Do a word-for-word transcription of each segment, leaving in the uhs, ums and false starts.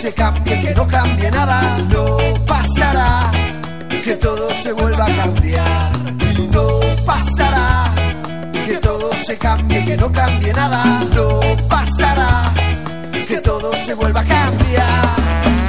se cambie, que no cambie nada, no pasará, que todo se vuelva a cambiar, no pasará, que todo se cambie, que no cambie nada, no pasará, que todo se vuelva a cambiar.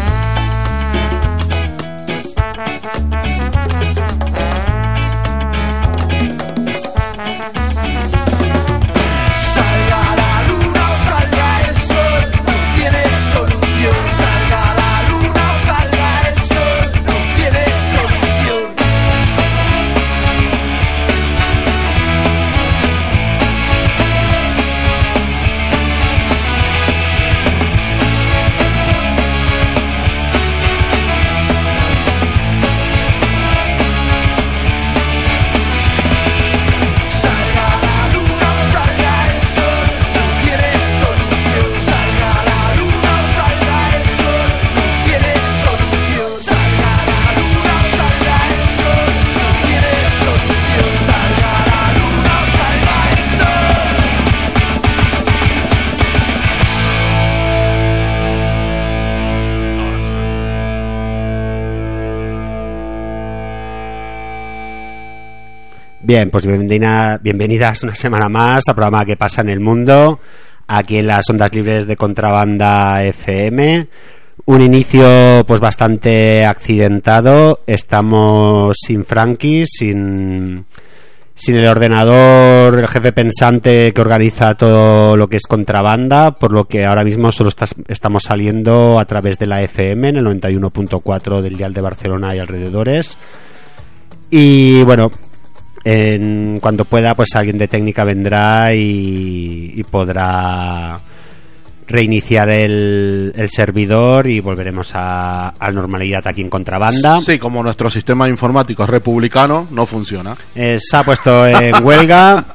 Bien, pues bienvenida, bienvenidas una semana más al programa que pasa en el mundo, aquí en las ondas libres de Contrabanda F M. Un inicio pues bastante accidentado, estamos sin Frankie, sin, sin el ordenador, el jefe pensante que organiza todo lo que es Contrabanda, por lo que ahora mismo solo está, estamos saliendo a través de la F M en el noventa y uno punto cuatro del dial de Barcelona y alrededores. Y bueno, en cuanto pueda, pues alguien de técnica vendrá y, y podrá reiniciar el, el servidor y volveremos a, a normalidad aquí en Contrabanda. Sí, como nuestro sistema informático republicano no funciona. Eh, se ha puesto en huelga.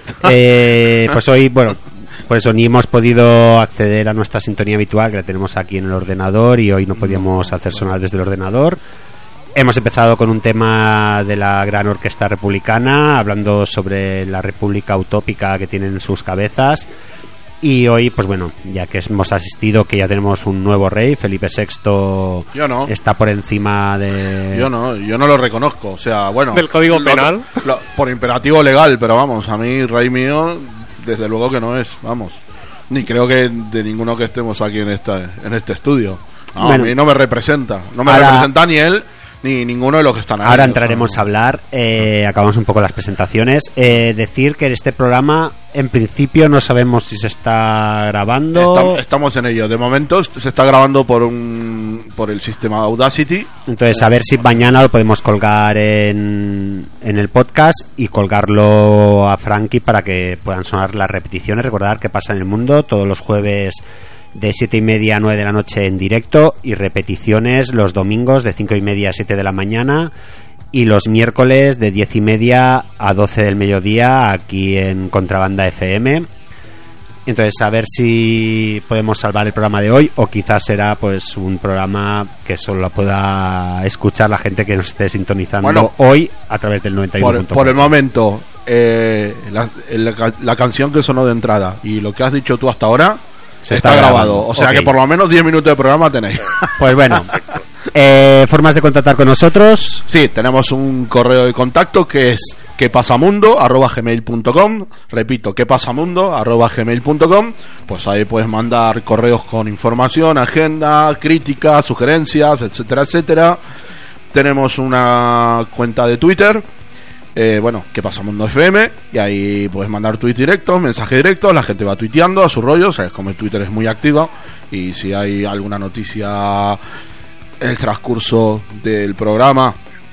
eh, pues hoy, bueno, por eso ni hemos podido acceder a nuestra sintonía habitual, que la tenemos aquí en el ordenador, y hoy no podíamos hacer sonar desde el ordenador. Hemos empezado con un tema de la gran orquesta republicana, hablando sobre la república utópica que tienen en sus cabezas. Y hoy, pues bueno, ya que hemos asistido, que ya tenemos un nuevo rey, Felipe sexto, yo no. está por encima de... Yo no, yo no lo reconozco, o sea, bueno... ¿Del Código lo, Penal? Lo, por imperativo legal, pero vamos, a mí, rey mío, desde luego que no es, vamos. Ni creo que de ninguno que estemos aquí en, esta, en este estudio. No, bueno, a mí no me representa, no me ahora... representa ni él... ni ninguno de los que están ahí. Ahora entraremos o sea, no. a hablar, eh, acabamos un poco las presentaciones. Eh, decir que este programa, en principio, no sabemos si se está grabando. Estamos, estamos en ello. De momento se está grabando por un por el sistema Audacity. Entonces, a ver si mañana lo podemos colgar en, en el podcast y colgarlo a Frankie para que puedan sonar las repeticiones. Recordar que pasa en el mundo todos los jueves de siete y media a nueve de la noche en directo, y repeticiones los domingos de cinco y media a siete de la mañana, y los miércoles de diez y media a doce del mediodía aquí en Contrabanda F M. Entonces, a ver si podemos salvar el programa de hoy, o quizás será pues un programa que solo lo pueda escuchar la gente que nos esté sintonizando bueno, hoy a través del noventa y uno punto cuatro. Por, por el momento, eh, la, la, la canción que sonó de entrada y lo que has dicho tú hasta ahora Se está, está grabado, grabando. O sea okay, que por lo menos diez minutos de programa tenéis. Pues bueno, eh, formas de contactar con nosotros. Sí, tenemos un correo de contacto que es quepasamundo arroba gmail punto com. Repito, quepasamundo arroba gmail punto com. Pues ahí puedes mandar correos con información, agenda, críticas, sugerencias, etcétera, etcétera. Tenemos una cuenta de Twitter. Eh, bueno, ¿qué pasa Mundo F M? Y ahí puedes mandar tweets directos, mensajes directos, la gente va tuiteando a su rollo, o sea, es como el Twitter es muy activa, y si hay alguna noticia en el transcurso del programa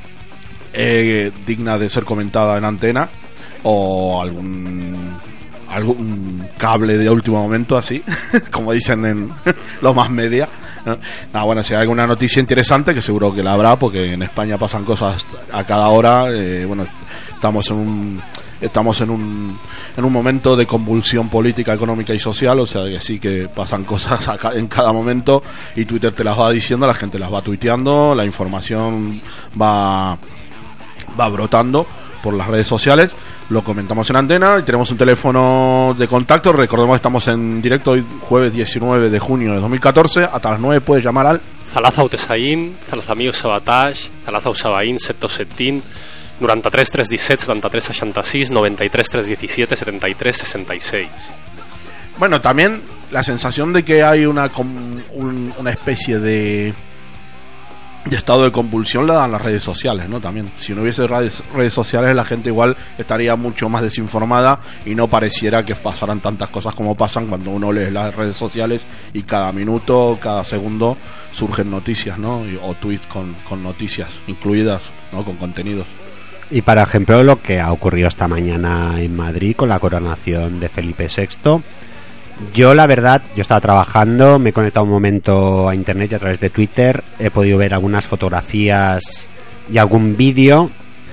eh, digna de ser comentada en antena, o algún algún cable de último momento así, como dicen en los más media, ¿no? Nah, bueno, si hay alguna noticia interesante, que seguro que la habrá, porque en España pasan cosas a cada hora. eh, bueno, estamos en un estamos en un en un momento de convulsión política, económica y social, o sea que sí que pasan cosas acá en cada momento, y Twitter te las va diciendo, la gente las va tuiteando, la información va va brotando por las redes sociales. lo comentamos en antena. Y tenemos un teléfono de contacto. Recordemos que estamos en directo hoy, jueves diecinueve de junio de dos mil catorce. Hasta las nueve puedes llamar al Zalaza Utesaín, Zalaza Amigo Sabatage, Zalaza Usabaín, Seto Setín, noranta-tres tres disset, setanta-tres seixanta-sis, noventa-tres tres disset, setanta-tres sesenta y seis. Bueno, también la sensación de que hay una un, una especie de de estado de compulsión la dan las redes sociales, ¿no? También, si no hubiese redes, redes sociales, la gente igual estaría mucho más desinformada y no pareciera que pasaran tantas cosas como pasan cuando uno lee las redes sociales y cada minuto, cada segundo surgen noticias, ¿no? Y, o tweets con, con noticias incluidas, ¿no? Con contenidos. Y para ejemplo lo que ha ocurrido esta mañana en Madrid con la coronación de Felipe sexto. Yo la verdad, yo estaba trabajando, me he conectado un momento a internet y a través de Twitter he podido ver algunas fotografías y algún vídeo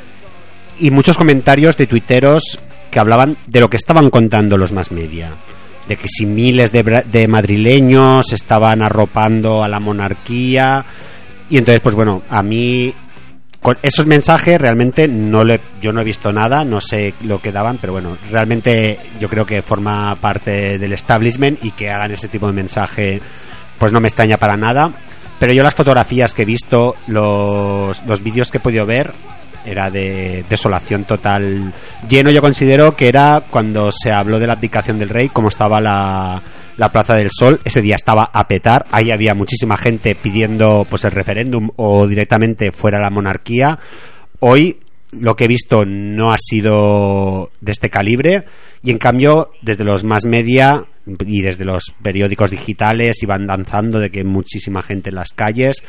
y muchos comentarios de tuiteros que hablaban de lo que estaban contando los mass media, de que si miles de, de madrileños estaban arropando a la monarquía. Y entonces pues bueno, a mí con esos mensajes realmente no le, yo no he visto nada, no sé lo que daban, pero bueno, realmente yo creo que forma parte del establishment y que hagan ese tipo de mensaje pues no me extraña para nada. Pero yo las fotografías que he visto, los, los vídeos que he podido ver, era de desolación total. Lleno, yo considero que era cuando se habló de la abdicación del rey, como estaba la, la Plaza del Sol. Ese día estaba a petar, ahí había muchísima gente pidiendo pues el referéndum o directamente fuera la monarquía. Hoy lo que he visto no ha sido de este calibre y en cambio desde los mass media y desde los periódicos digitales iban danzando de que muchísima gente en las calles.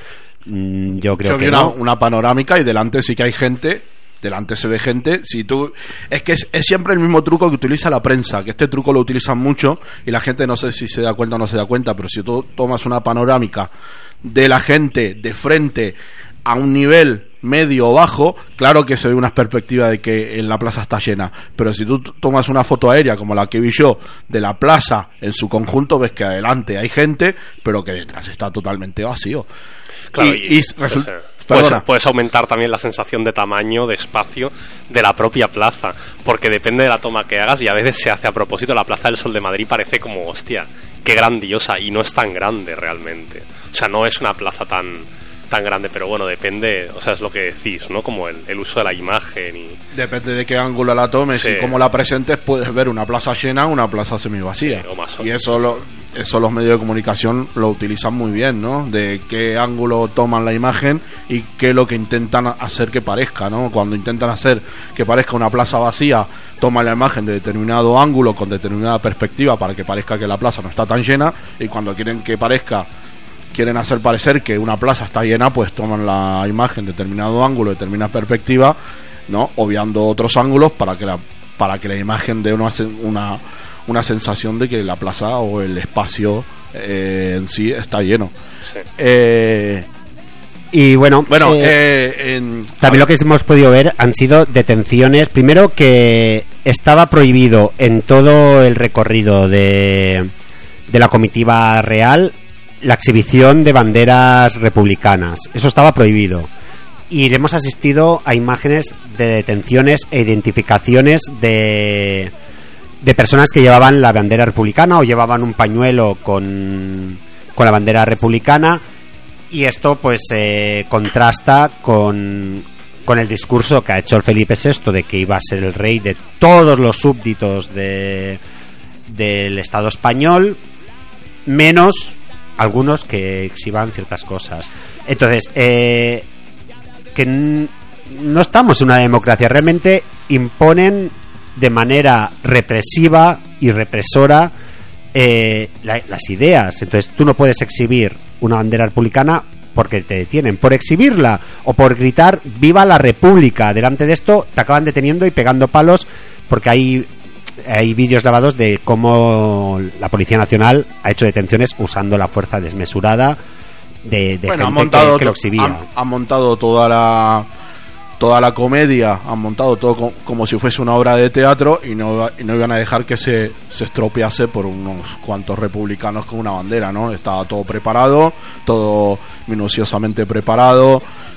Yo creo Yo que una, no. una panorámica y delante sí que hay gente, delante se ve gente. Si tú es que es, es siempre el mismo truco que utiliza la prensa, que este truco lo utilizan mucho y la gente no sé si se da cuenta o no se da cuenta, pero si tú tomas una panorámica de la gente de frente a un nivel medio o bajo, claro que se ve una perspectiva de que en la plaza está llena, pero si tú tomas una foto aérea como la que vi yo de la plaza en su conjunto, ves que adelante hay gente pero que detrás está totalmente vacío. Claro, y, y, y resu- puedes, puedes aumentar también la sensación de tamaño, de espacio de la propia plaza, porque depende de la toma que hagas y a veces se hace a propósito. La Plaza del Sol de Madrid parece como, hostia, qué grandiosa, y no es tan grande realmente. O sea, no es una plaza tan tan grande, pero bueno, depende, o sea, es lo que decís, ¿no? Como el, el uso de la imagen y... Depende de qué ángulo la tomes, sí. Y cómo la presentes, puedes ver una plaza llena o una plaza semivacía. Sí, o más o y eso lo, eso los medios de comunicación lo utilizan muy bien, ¿no? De qué ángulo toman la imagen y qué es lo que intentan hacer que parezca, ¿no? Cuando intentan hacer que parezca una plaza vacía, toman la imagen de determinado ángulo con determinada perspectiva para que parezca que la plaza no está tan llena, y cuando quieren que parezca quieren hacer parecer que una plaza está llena, pues toman la imagen de determinado ángulo, determinada perspectiva, ¿no? Obviando otros ángulos para que la para que la imagen dé una una, una sensación de que la plaza o el espacio eh, en sí está lleno. Sí. Eh, y bueno, bueno eh, eh, en, también lo que hemos podido ver han sido detenciones. Primero, que estaba prohibido en todo el recorrido de, de la comitiva real la exhibición de banderas republicanas. Eso estaba prohibido. Y hemos asistido a imágenes de detenciones e identificaciones de, de personas que llevaban la bandera republicana o llevaban un pañuelo con, con la bandera republicana. Y esto pues eh, contrasta con, con el discurso que ha hecho el Felipe sexto de que iba a ser el rey de todos los súbditos de, del Estado español, menos algunos que exhiban ciertas cosas. Entonces, eh, que n- no estamos en una democracia. Realmente imponen de manera represiva y represora eh, la, las ideas. Entonces, tú no puedes exhibir una bandera republicana porque te detienen por exhibirla o por gritar ¡Viva la República! Delante de esto te acaban deteniendo y pegando palos, porque hay hay vídeos grabados de cómo la Policía Nacional ha hecho detenciones usando la fuerza desmesurada de, de bueno, gente han montado, que, que lo exhibía. Han, han montado toda la toda la comedia, han montado todo como, como si fuese una obra de teatro, y no, y no iban a dejar que se, se estropease por unos cuantos republicanos con una bandera, ¿no? Estaba todo preparado, todo minuciosamente preparado,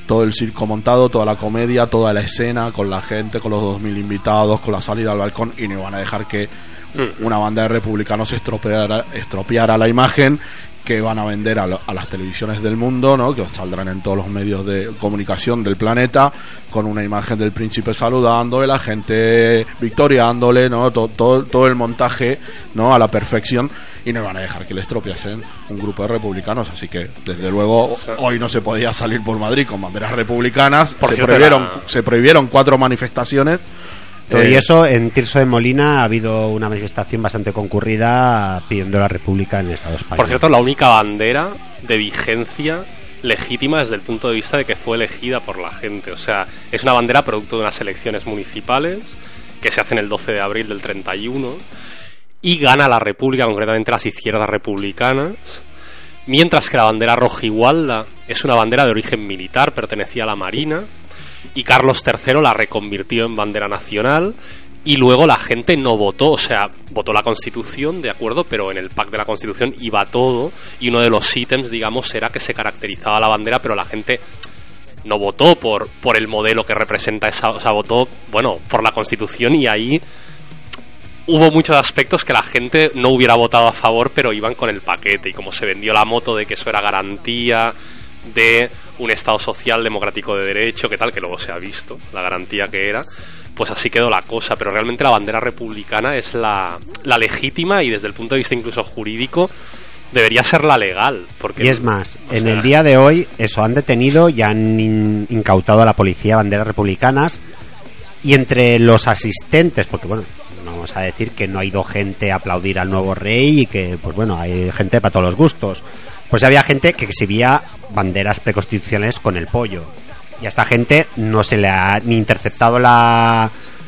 todo el circo montado, toda la comedia, toda la escena, con la gente, con los dos mil invitados, con la salida al balcón, y no iban a dejar que una banda de republicanos estropeara, estropeara la imagen que van a vender a, lo, a las televisiones del mundo, ¿no? Que saldrán en todos los medios de comunicación del planeta, con una imagen del príncipe saludándole, la gente victoriándole, ¿no? Todo, todo, todo el montaje, ¿no? A la perfección, y no van a dejar que le estropeasen un grupo de republicanos, así que desde luego hoy no se podía salir por Madrid con banderas republicanas. Por se cierto, prohibieron la... se prohibieron cuatro manifestaciones. Todo eh, y eso, en Tirso de Molina ha habido una manifestación bastante concurrida pidiendo la República en el Estado español. Por cierto, la única bandera de vigencia legítima desde el punto de vista de que fue elegida por la gente. O sea, es una bandera producto de unas elecciones municipales que se hacen el doce de abril del treinta y uno, y gana la República, concretamente las izquierdas republicanas, mientras que la bandera rojigualda es una bandera de origen militar, pertenecía a la Marina, y Carlos tercero la reconvirtió en bandera nacional, y luego la gente no votó, o sea, votó la Constitución, de acuerdo, pero en el pack de la Constitución iba todo, y uno de los ítems, digamos, era que se caracterizaba la bandera, pero la gente no votó por, por el modelo que representa esa, o sea, votó, bueno, por la Constitución, y ahí hubo muchos aspectos que la gente no hubiera votado a favor, pero iban con el paquete, y como se vendió la moto de que eso era garantía de un Estado social democrático de derecho, que tal, que luego se ha visto la garantía que era, pues así quedó la cosa. Pero realmente la bandera republicana es la, la legítima, y desde el punto de vista incluso jurídico debería ser la legal, porque, y es más, en sea... el día de hoy eso, han detenido y han in- incautado a la policía banderas republicanas, y entre los asistentes, porque bueno, vamos a decir que no ha ido gente a aplaudir al nuevo rey, y que pues bueno, hay gente para todos los gustos, pues había gente que exhibía banderas preconstitucionales con el pollo, y a esta gente no se le ha ni interceptado la,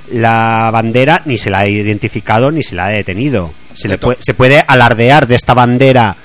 la bandera, ni se la ha identificado, ni se la ha detenido. Se, le puede, se puede alardear de esta bandera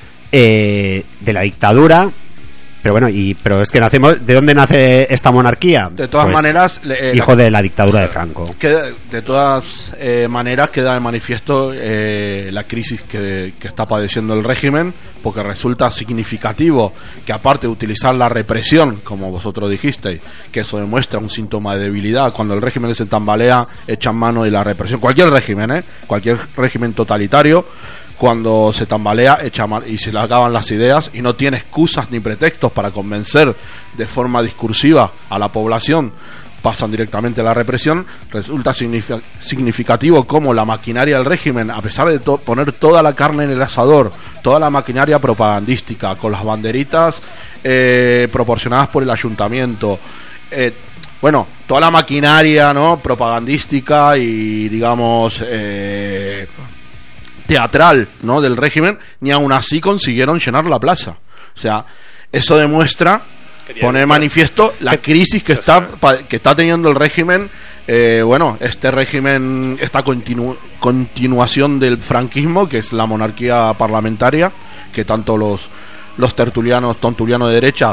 eh, de la dictadura, pero bueno, y pero es que nacemos, ¿de dónde nace esta monarquía? De todas pues, maneras, eh, hijo la, de la dictadura de Franco. Que de todas eh, maneras queda de manifiesto eh, la crisis que, que está padeciendo el régimen, porque resulta significativo que, aparte de utilizar la represión, como vosotros dijisteis, que eso demuestra un síntoma de debilidad, cuando el régimen se tambalea, echan mano de la represión, cualquier régimen, ¿eh? cualquier régimen totalitario, cuando se tambalea, echa mal y se le acaban las ideas, y no tiene excusas ni pretextos para convencer de forma discursiva a la población, pasan directamente a la represión. Resulta signific- significativo cómo la maquinaria del régimen, a pesar de to- poner toda la carne en el asador, toda la maquinaria propagandística, con las banderitas eh, proporcionadas por el ayuntamiento, eh, bueno, toda la maquinaria, ¿no?, propagandística y, digamos, eh, teatral, ¿no?, del régimen, ni aún así consiguieron llenar la plaza. O sea, eso demuestra, poner manifiesto la crisis que está que está teniendo el régimen. Eh, bueno, este régimen, esta continu, continuación del franquismo, que es la monarquía parlamentaria, que tanto los los tertulianos, tontulianos de derecha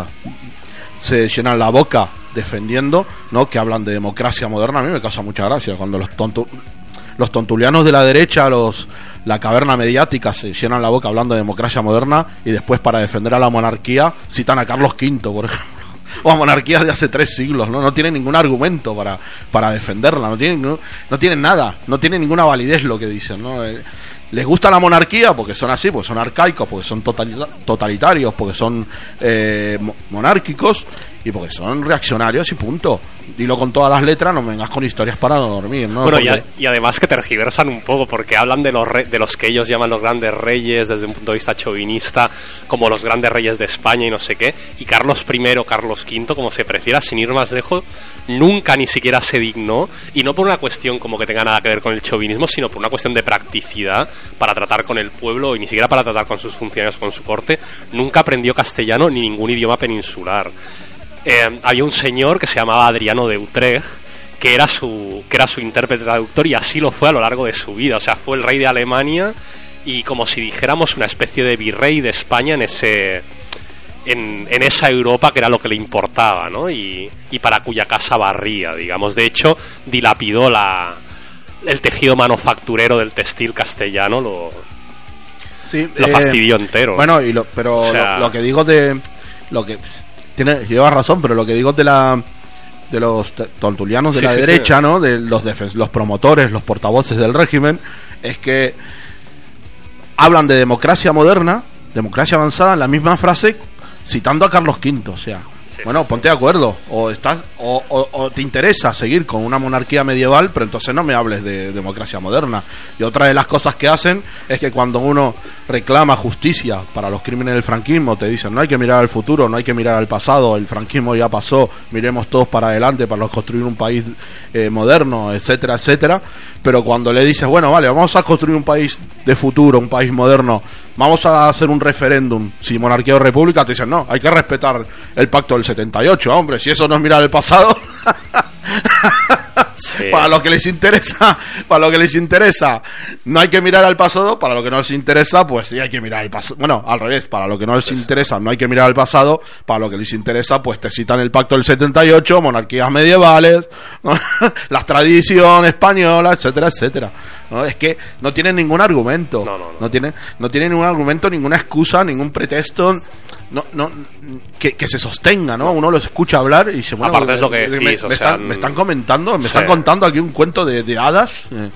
se llenan la boca defendiendo, ¿no?, que hablan de democracia moderna. A mí me causa mucha gracia cuando los tontos los tontulianos de la derecha, los la caverna mediática, se llenan la boca hablando de democracia moderna, y después, para defender a la monarquía, citan a Carlos quinto, por ejemplo, o a monarquías de hace tres siglos, ¿no? No tienen ningún argumento para, para defenderla, no tienen, no, no tienen nada, no tienen ninguna validez lo que dicen, ¿no? Eh, les gusta la monarquía porque son así, porque son arcaicos, porque son totalitarios, porque son eh, monárquicos, y porque son reaccionarios, y punto. Dilo con todas las letras, no me vengas con historias para no dormir, ¿no? Bueno, porque... y, a, y además que tergiversan un poco, porque hablan de los, re, de los que ellos llaman los grandes reyes desde un punto de vista chauvinista, como los grandes reyes de España y no sé qué, y Carlos primero, Carlos quinto, como se prefiera, sin ir más lejos, nunca ni siquiera se dignó, y no por una cuestión como que tenga nada que ver con el chauvinismo, sino por una cuestión de practicidad para tratar con el pueblo, y ni siquiera para tratar con sus funcionarios, con su corte. Nunca aprendió castellano ni ningún idioma peninsular. Eh, había un señor que se llamaba Adriano de Utrecht, que era su que era su intérprete traductor, y así lo fue a lo largo de su vida. O sea, fue el rey de Alemania, y como si dijéramos una especie de virrey de España en ese en, en esa Europa que era lo que le importaba, ¿no? Y, y para cuya casa barría, digamos. De hecho, dilapidó la el tejido manufacturero del textil castellano, lo, sí, lo eh, fastidió entero. Bueno, y lo, pero o sea, lo, lo que digo de lo que tiene, lleva razón, pero lo que digo de la de los tontulianos de sí, la sí, derecha, sí. ¿no? De los defen- los promotores, los portavoces del régimen, es que hablan de democracia moderna, democracia avanzada, en la misma frase, citando a Carlos quinto, o sea, sí, bueno, ponte de acuerdo, o estás o, o, o te interesa seguir con una monarquía medieval, pero entonces no me hables de democracia moderna. Y otra de las cosas que hacen es que cuando uno reclama justicia para los crímenes del franquismo, te dicen no hay que mirar al futuro, no hay que mirar al pasado, el franquismo ya pasó, miremos todos para adelante para construir un país eh, moderno, etcétera, etcétera. Pero cuando le dices, bueno, vale, vamos a construir un país de futuro, un país moderno, vamos a hacer un referéndum, si monarquía o república, te dicen, no, hay que respetar el pacto del setenta y ocho, hombre, si eso no es mirar el pasado. Sí. Para lo que les interesa, para lo que les interesa, no hay que mirar al pasado, para lo que no les interesa, pues sí hay que mirar al pasado. Bueno, al revés, para lo que no les interesa, no hay que mirar al pasado, para lo que les interesa, pues te citan el pacto del setenta y ocho, monarquías medievales, ¿no? Las tradiciones españolas, etcétera, etcétera. ¿No? Es que no tienen ningún argumento, no, no, no. no tienen, no tienen ningún argumento, ninguna excusa, ningún pretexto. No, no, que, que se sostenga, ¿no? Uno los escucha hablar y se bueno, aparte es lo que decís, me, o me, sea, están, me están comentando, me sí. están contando aquí un cuento de, de hadas. Eh.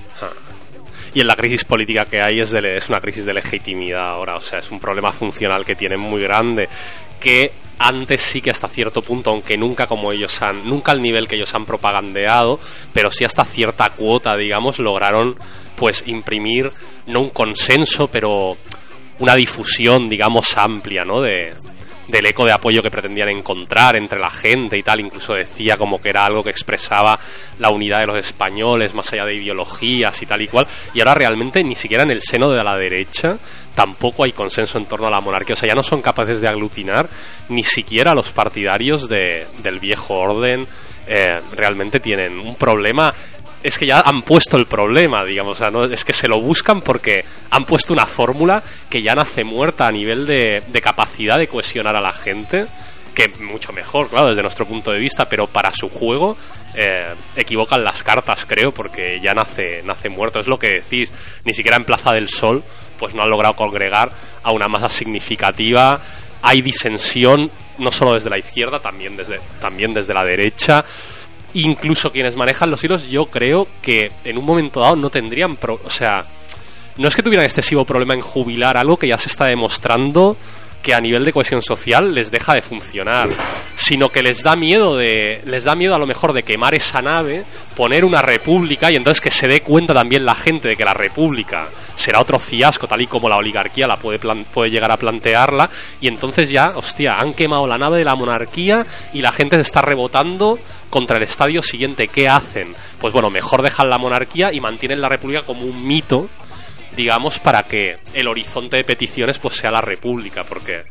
Y en la crisis política que hay es, de, es una crisis de legitimidad ahora, o sea, es un problema funcional que tienen muy grande, que antes sí que hasta cierto punto, aunque nunca como ellos han, nunca al nivel que ellos han propagandeado, pero sí hasta cierta cuota, digamos, lograron pues imprimir no un consenso, pero una difusión, digamos, amplia, ¿no? De, del eco de apoyo que pretendían encontrar entre la gente y tal. Incluso decía como que era algo que expresaba la unidad de los españoles más allá de ideologías y tal y cual. Y ahora realmente ni siquiera en el seno de la derecha tampoco hay consenso en torno a la monarquía. O sea, ya no son capaces de aglutinar ni siquiera los partidarios de, del viejo orden. Eh, realmente tienen un problema. Es que ya han puesto el problema, digamos, o sea, no es que se lo buscan porque han puesto una fórmula que ya nace muerta a nivel de, de capacidad de cohesionar a la gente, que mucho mejor, claro, desde nuestro punto de vista, pero para su juego eh, equivocan las cartas, creo, porque ya nace nace muerto. Es lo que decís, ni siquiera en Plaza del Sol pues no han logrado congregar a una masa significativa. Hay disensión, no solo desde la izquierda, también desde, también desde la derecha. Incluso quienes manejan los hilos, yo creo que en un momento dado no tendrían pro- o sea, no es que tuvieran excesivo problema en jubilar algo que ya se está demostrando que a nivel de cohesión social les deja de funcionar, sino que les da miedo de les da miedo a lo mejor de quemar esa nave, poner una república y entonces que se dé cuenta también la gente de que la república será otro fiasco tal y como la oligarquía la puede plan- puede llegar a plantearla, y entonces ya, hostia, han quemado la nave de la monarquía y la gente se está rebotando contra el estadio siguiente. ¿Qué hacen? Pues bueno, mejor dejan la monarquía y mantienen la república como un mito, digamos, para que el horizonte de peticiones pues sea la república, porque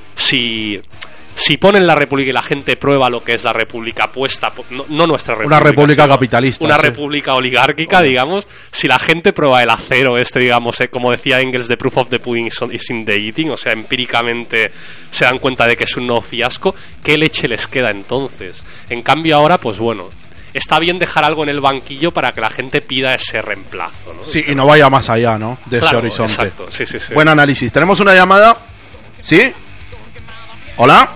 si si ponen la república y la gente prueba lo que es la república puesta, no, no nuestra república, una república capitalista, una sí. república oligárquica, bueno, digamos, si la gente prueba el acero este, digamos, eh, como decía Engels, the proof of the pudding is in the eating, o sea, empíricamente se dan cuenta de que es un nuevo fiasco, ¿qué leche les queda entonces? En cambio ahora, pues bueno, está bien dejar algo en el banquillo para que la gente pida ese reemplazo, ¿no? Sí, y no vaya más allá, ¿no? De claro, ese horizonte. Exacto, sí, sí, sí. Buen análisis. Tenemos una llamada. ¿Sí? ¿Hola?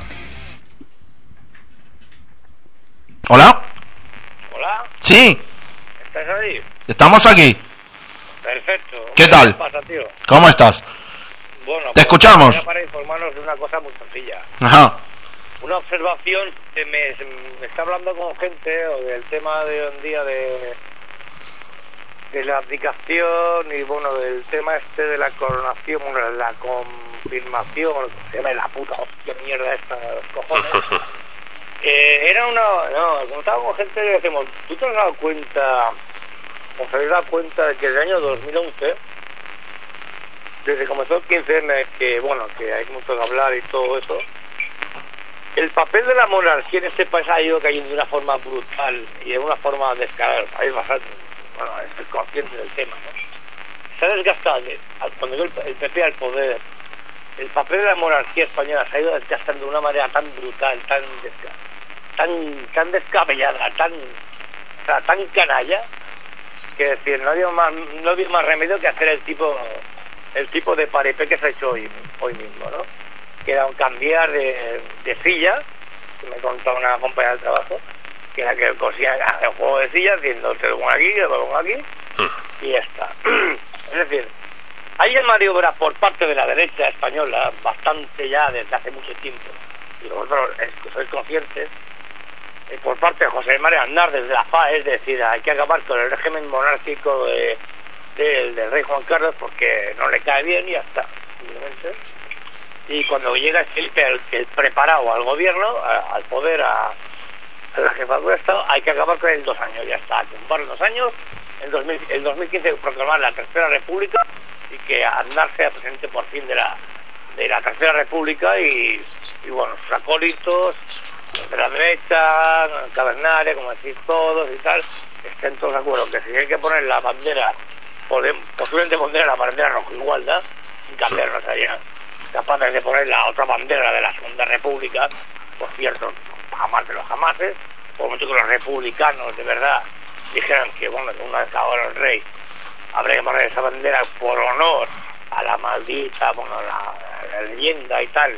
¿Hola? Hola. Sí. ¿Estás ahí? Estamos aquí. Perfecto. ¿Qué tal? ¿Qué pasa, tío? ¿Cómo estás? Bueno, te escuchamos. Era para informarnos de una cosa muy sencilla. Ajá. Una observación que me, me está hablando con gente o del tema de hoy en día de de la abdicación y bueno, del tema este de la coronación, bueno, la confirmación, se llama la puta hostia mierda esta de los cojones. eh, era una, no, cuando estaba con gente le decimos, ¿tú te has dado cuenta, os habéis dado cuenta de que el año dos mil once, desde que comenzó el quince eme, que bueno, que hay mucho que hablar y todo eso, el papel de la monarquía en este país ha ido cayendo de una forma brutal y de una forma descarada. Hay bastante, bueno, estoy consciente del tema, ¿no? Se ha desgastado, cuando llegó el P P al poder, el papel de la monarquía española se ha ido desgastando de una manera tan brutal, tan desca, tan tan descabellada, tan, o sea, tan canalla, que decir, no había más, no había más remedio que hacer el tipo el tipo de paripé que se ha hecho hoy, hoy mismo, ¿no? Que era un cambiar de, de silla que me contó una compañera del trabajo, que era que cosía el juego de sillas, diciendo, te lo pongo aquí, te lo pongo aquí, mm. y ya está. Es decir, hay maniobras por parte de la derecha española, bastante ya desde hace mucho tiempo, y vosotros sois conscientes, eh, por parte de José María Aznar desde la F A E, es decir, hay que acabar con el régimen monárquico de, de, del rey Juan Carlos porque no le cae bien y ya está, simplemente. Y cuando llega Felipe, el, el preparado al gobierno, a, al poder, a, a la jefatura de Estado, hay que acabar con él dos años, ya está, cumplir dos años, en dos mil, en dos mil quince proclamar la Tercera República y que Aznar sea presidente por fin de la de la Tercera República y, y bueno, sus acólitos de la derecha, Cavernaria, como decís todos y tal, estén todos de acuerdo que si hay que poner la bandera, podemos, posiblemente poner la bandera roja igualdad, sin cambiarnos allá, capaces de poner la otra bandera de la Segunda República, por cierto, jamás de los jamases, por mucho que los republicanos de verdad dijeran que bueno, que una vez ahora el rey habría que poner esa bandera por honor a la maldita, bueno, la, la leyenda y tal,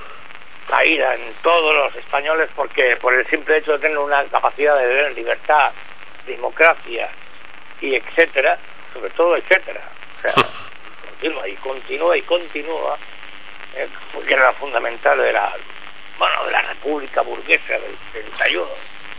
caída en todos los españoles, porque por el simple hecho de tener una capacidad de ver libertad, democracia y etcétera, sobre todo etcétera, o sea, continúa y continúa y continúa, eh, porque era fundamental de la, bueno, de la República burguesa del treinta y uno.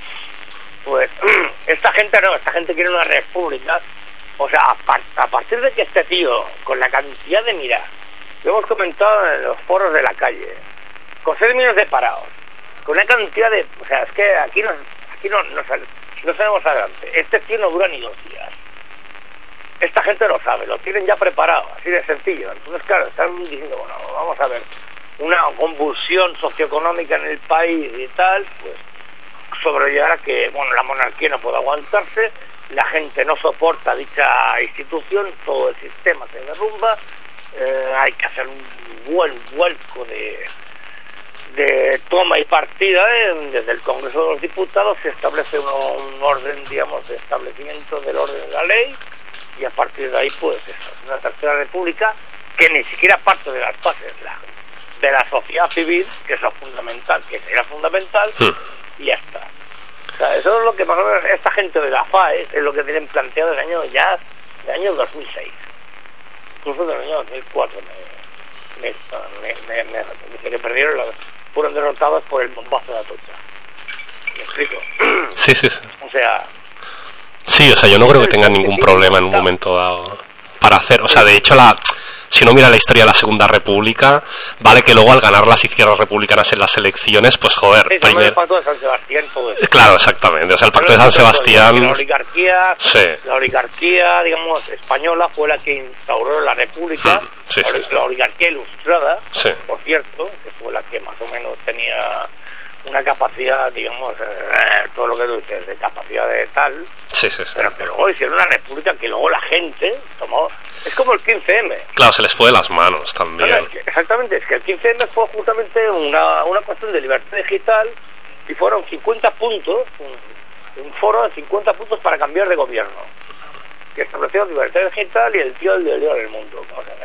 Pues esta gente no, esta gente quiere una república. O sea, a, par a partir de que este tío, con la cantidad de miras, lo hemos comentado en los foros de la calle, con seis millones de parados, con una cantidad de... O sea, es que aquí no, aquí no, no, no salimos adelante. Este tío no dura ni dos días. Esta gente lo sabe, lo tienen ya preparado, así de sencillo. Entonces, claro, están diciendo, bueno, vamos a ver, una convulsión socioeconómica en el país y tal, pues sobrellevar a que, bueno, la monarquía no puede aguantarse, la gente no soporta dicha institución, todo el sistema se derrumba, eh, hay que hacer un buen vuelco de, de toma y partida, eh, desde el Congreso de los Diputados se establece un, un orden, digamos, de establecimiento del orden de la ley, y a partir de ahí, pues, eso, es una Tercera República que ni siquiera parte de las bases la, de la sociedad civil, que eso es fundamental, que sería fundamental, sí. Y ya está. O sea, eso es lo que más o menos esta gente de la F A E es lo que tienen planteado el año ya, el año dos mil seis, incluso del año dos mil cuatro me, me, me, me, me dice que perdieron, los, fueron derrotados por el bombazo de Atocha. ¿Me explico? Sí, sí, sí. O sea, sí, o sea, yo no creo que tengan ningún problema en un momento dado para hacer, o sea, de hecho la... Si no mira la historia de la Segunda República, vale que luego al ganar las izquierdas republicanas en las elecciones, pues joder, sí, primer... el pacto de San Sebastián, todo eso. Claro, exactamente, o sea, el pacto de San Sebastián... La oligarquía, sí. la oligarquía, digamos, española fue la que instauró la República, sí, sí, la, sí. la oligarquía ilustrada, sí. Por cierto, que fue la que más o menos tenía una capacidad, digamos, eh, todo lo que tú dices, de capacidad de tal, sí, sí, sí. Pero que luego hicieron una república que luego la gente tomó, es como el quince eme. Claro, se les fue de las manos también. Bueno, es que, exactamente, es que el quince eme fue justamente una, una cuestión de libertad digital y fueron cincuenta puntos, un, un foro de cincuenta puntos para cambiar de gobierno, que estableció libertad digital y el tío del diario del mundo, ¿cómo se llama?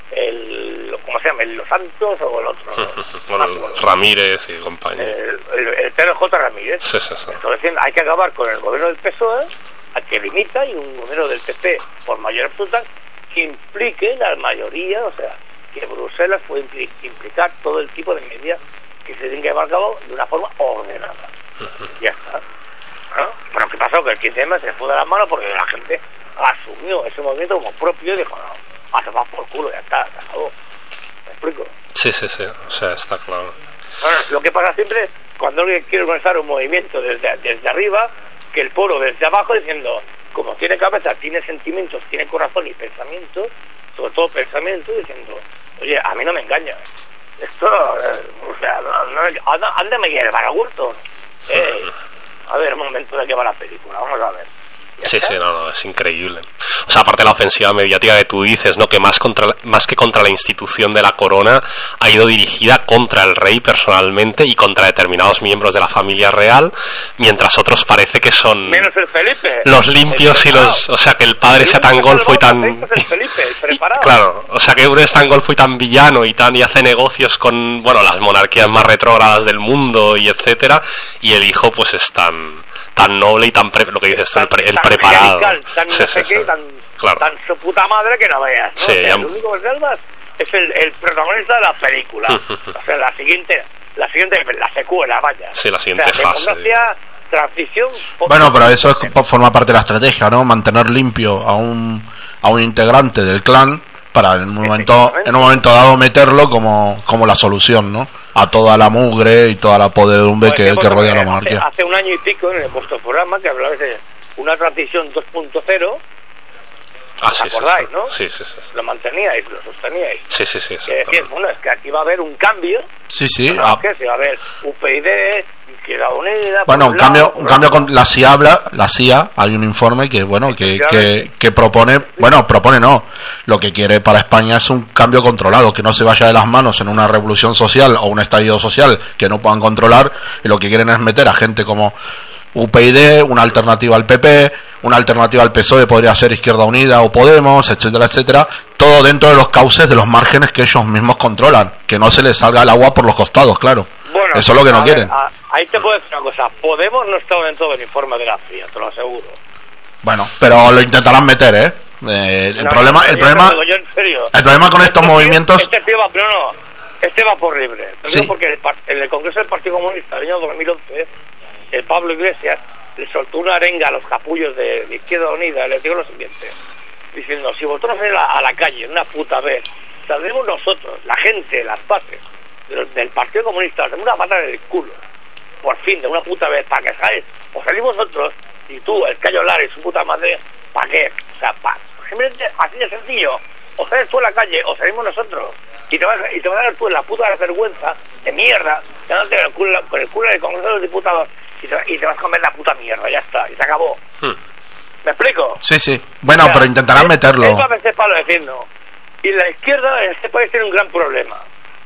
El, ¿cómo se llama? ¿El Los Santos o el otro? Bueno, el Ramírez y compañía. El, el, el P N J Ramírez. Sí, sí, sí. Entonces hay que acabar con el gobierno del P S O E, a que limita, y un gobierno del P P por mayor absoluta que implique la mayoría, o sea, que Bruselas puede implicar todo el tipo de medidas que se tienen que llevar a cabo de una forma ordenada. Ya está. ¿No? Pero ¿qué pasó? Que el quince eme se le fue de las manos porque la gente asumió ese movimiento como propio y dijo, no, a tomar por culo, ya está, se acabó. ¿Me explico? Sí, sí, sí, o sea, está claro. Bueno, lo que pasa siempre cuando alguien quiere organizar un movimiento desde, desde arriba, que el pueblo desde abajo diciendo, como tiene cabeza, tiene sentimientos, tiene corazón y pensamientos, sobre todo pensamientos, diciendo, oye, a mí no me engaña. Esto, eh, o sea, no, no, anda, anda me quiere llevar al huerto. Eh, a ver, un momento de qué va la película, vamos a ver. Sí, está? sí, no, no, es increíble. O sea, aparte de la ofensiva mediática que tú dices, ¿no? Que más contra más que contra la institución de la corona ha ido dirigida contra el rey personalmente y contra determinados miembros de la familia real, mientras otros parece que son menos el Felipe, los limpios y los, o sea, que el padre sea tan golfo y tan el Felipe, el preparado. Claro, o sea, que uno es tan golfo y tan villano y tan y hace negocios con, bueno, las monarquías más retrógradas del mundo y etcétera, y el hijo pues es tan tan noble y tan pre, lo que dices tú, el, pre, el tan preparado, radical, tan sí, no sí, sé sí. qué, tan, claro. tan su puta madre que no veas, ¿no? Sí, O sea, ya... el único que salvas es el, el protagonista de la película. O sea, la siguiente, la siguiente, la secuela, vaya. Sí, la siguiente o sea, fase. democracia, transición. Bueno, pero eso es, forma parte de la estrategia, ¿no? Mantener limpio a un a un integrante del clan para en un momento en un momento dado meterlo como como la solución, ¿no? A toda la mugre y toda la podredumbre Pues, que, que rodea hace, la monarquía. Hace un año y pico en vuestro programa que hablabais de una transición dos punto cero. Ah, ¿Os sí, acordáis, sí, no? Sí, sí, sí. Lo manteníais, lo sosteníais. Sí, sí, sí. Que decís, bueno, es que aquí va a haber un cambio. Sí, sí. ¿No? Ah. ¿Qué? Se va a haber U P y D, Izquierda Unida. Bueno, un, un cambio, lado, un cambio con la C I A habla, la C I A, hay un informe que bueno, que, que, que propone, bueno, propone no, lo que quiere para España es un cambio controlado, que no se vaya de las manos en una revolución social o un estallido social que no puedan controlar, y lo que quieren es meter a gente como U P y D, una alternativa al P P, una alternativa al P S O E, podría ser Izquierda Unida o Podemos, etcétera, etcétera, todo dentro de los cauces, de los márgenes que ellos mismos controlan, que no se les salga el agua por los costados, claro. Bueno, eso es lo que no ver, quieren. A, ahí te puedo decir una cosa, Podemos no está dentro del informe de la C I A, te lo aseguro. Bueno, pero lo intentarán meter, ¿eh? eh el no, problema, no, el problema, digo, yo en serio, el problema con estos este movimientos. Este tema, pero no, este va por libre. Sí. Porque en el, en el Congreso del Partido Comunista del año dos mil once, el Pablo Iglesias le soltó una arenga a los capullos de, de Izquierda Unida, les digo lo siguiente, diciendo, si vosotros salís a, a la calle una puta vez, saldremos nosotros, la gente, las bases del, del Partido Comunista, hacemos una pata en el culo, por fin, de una puta vez, para que salgáis, o salimos nosotros, y tú, el Cayo Lara y su puta madre, ¿para qué? O sea, para, simplemente así de sencillo, o sales tú a la calle, o salimos nosotros, y te vas, y te vas a dar tú la puta vergüenza de mierda, dándote con el culo, con el culo del Congreso de los Diputados, y te, y te vas a comer la puta mierda, ya está, y se acabó. Hmm. ¿Me explico? Sí, sí. Bueno, o sea, pero intentarán es, meterlo. Es para veces palo decir no. Y la izquierda en este país tiene un gran problema.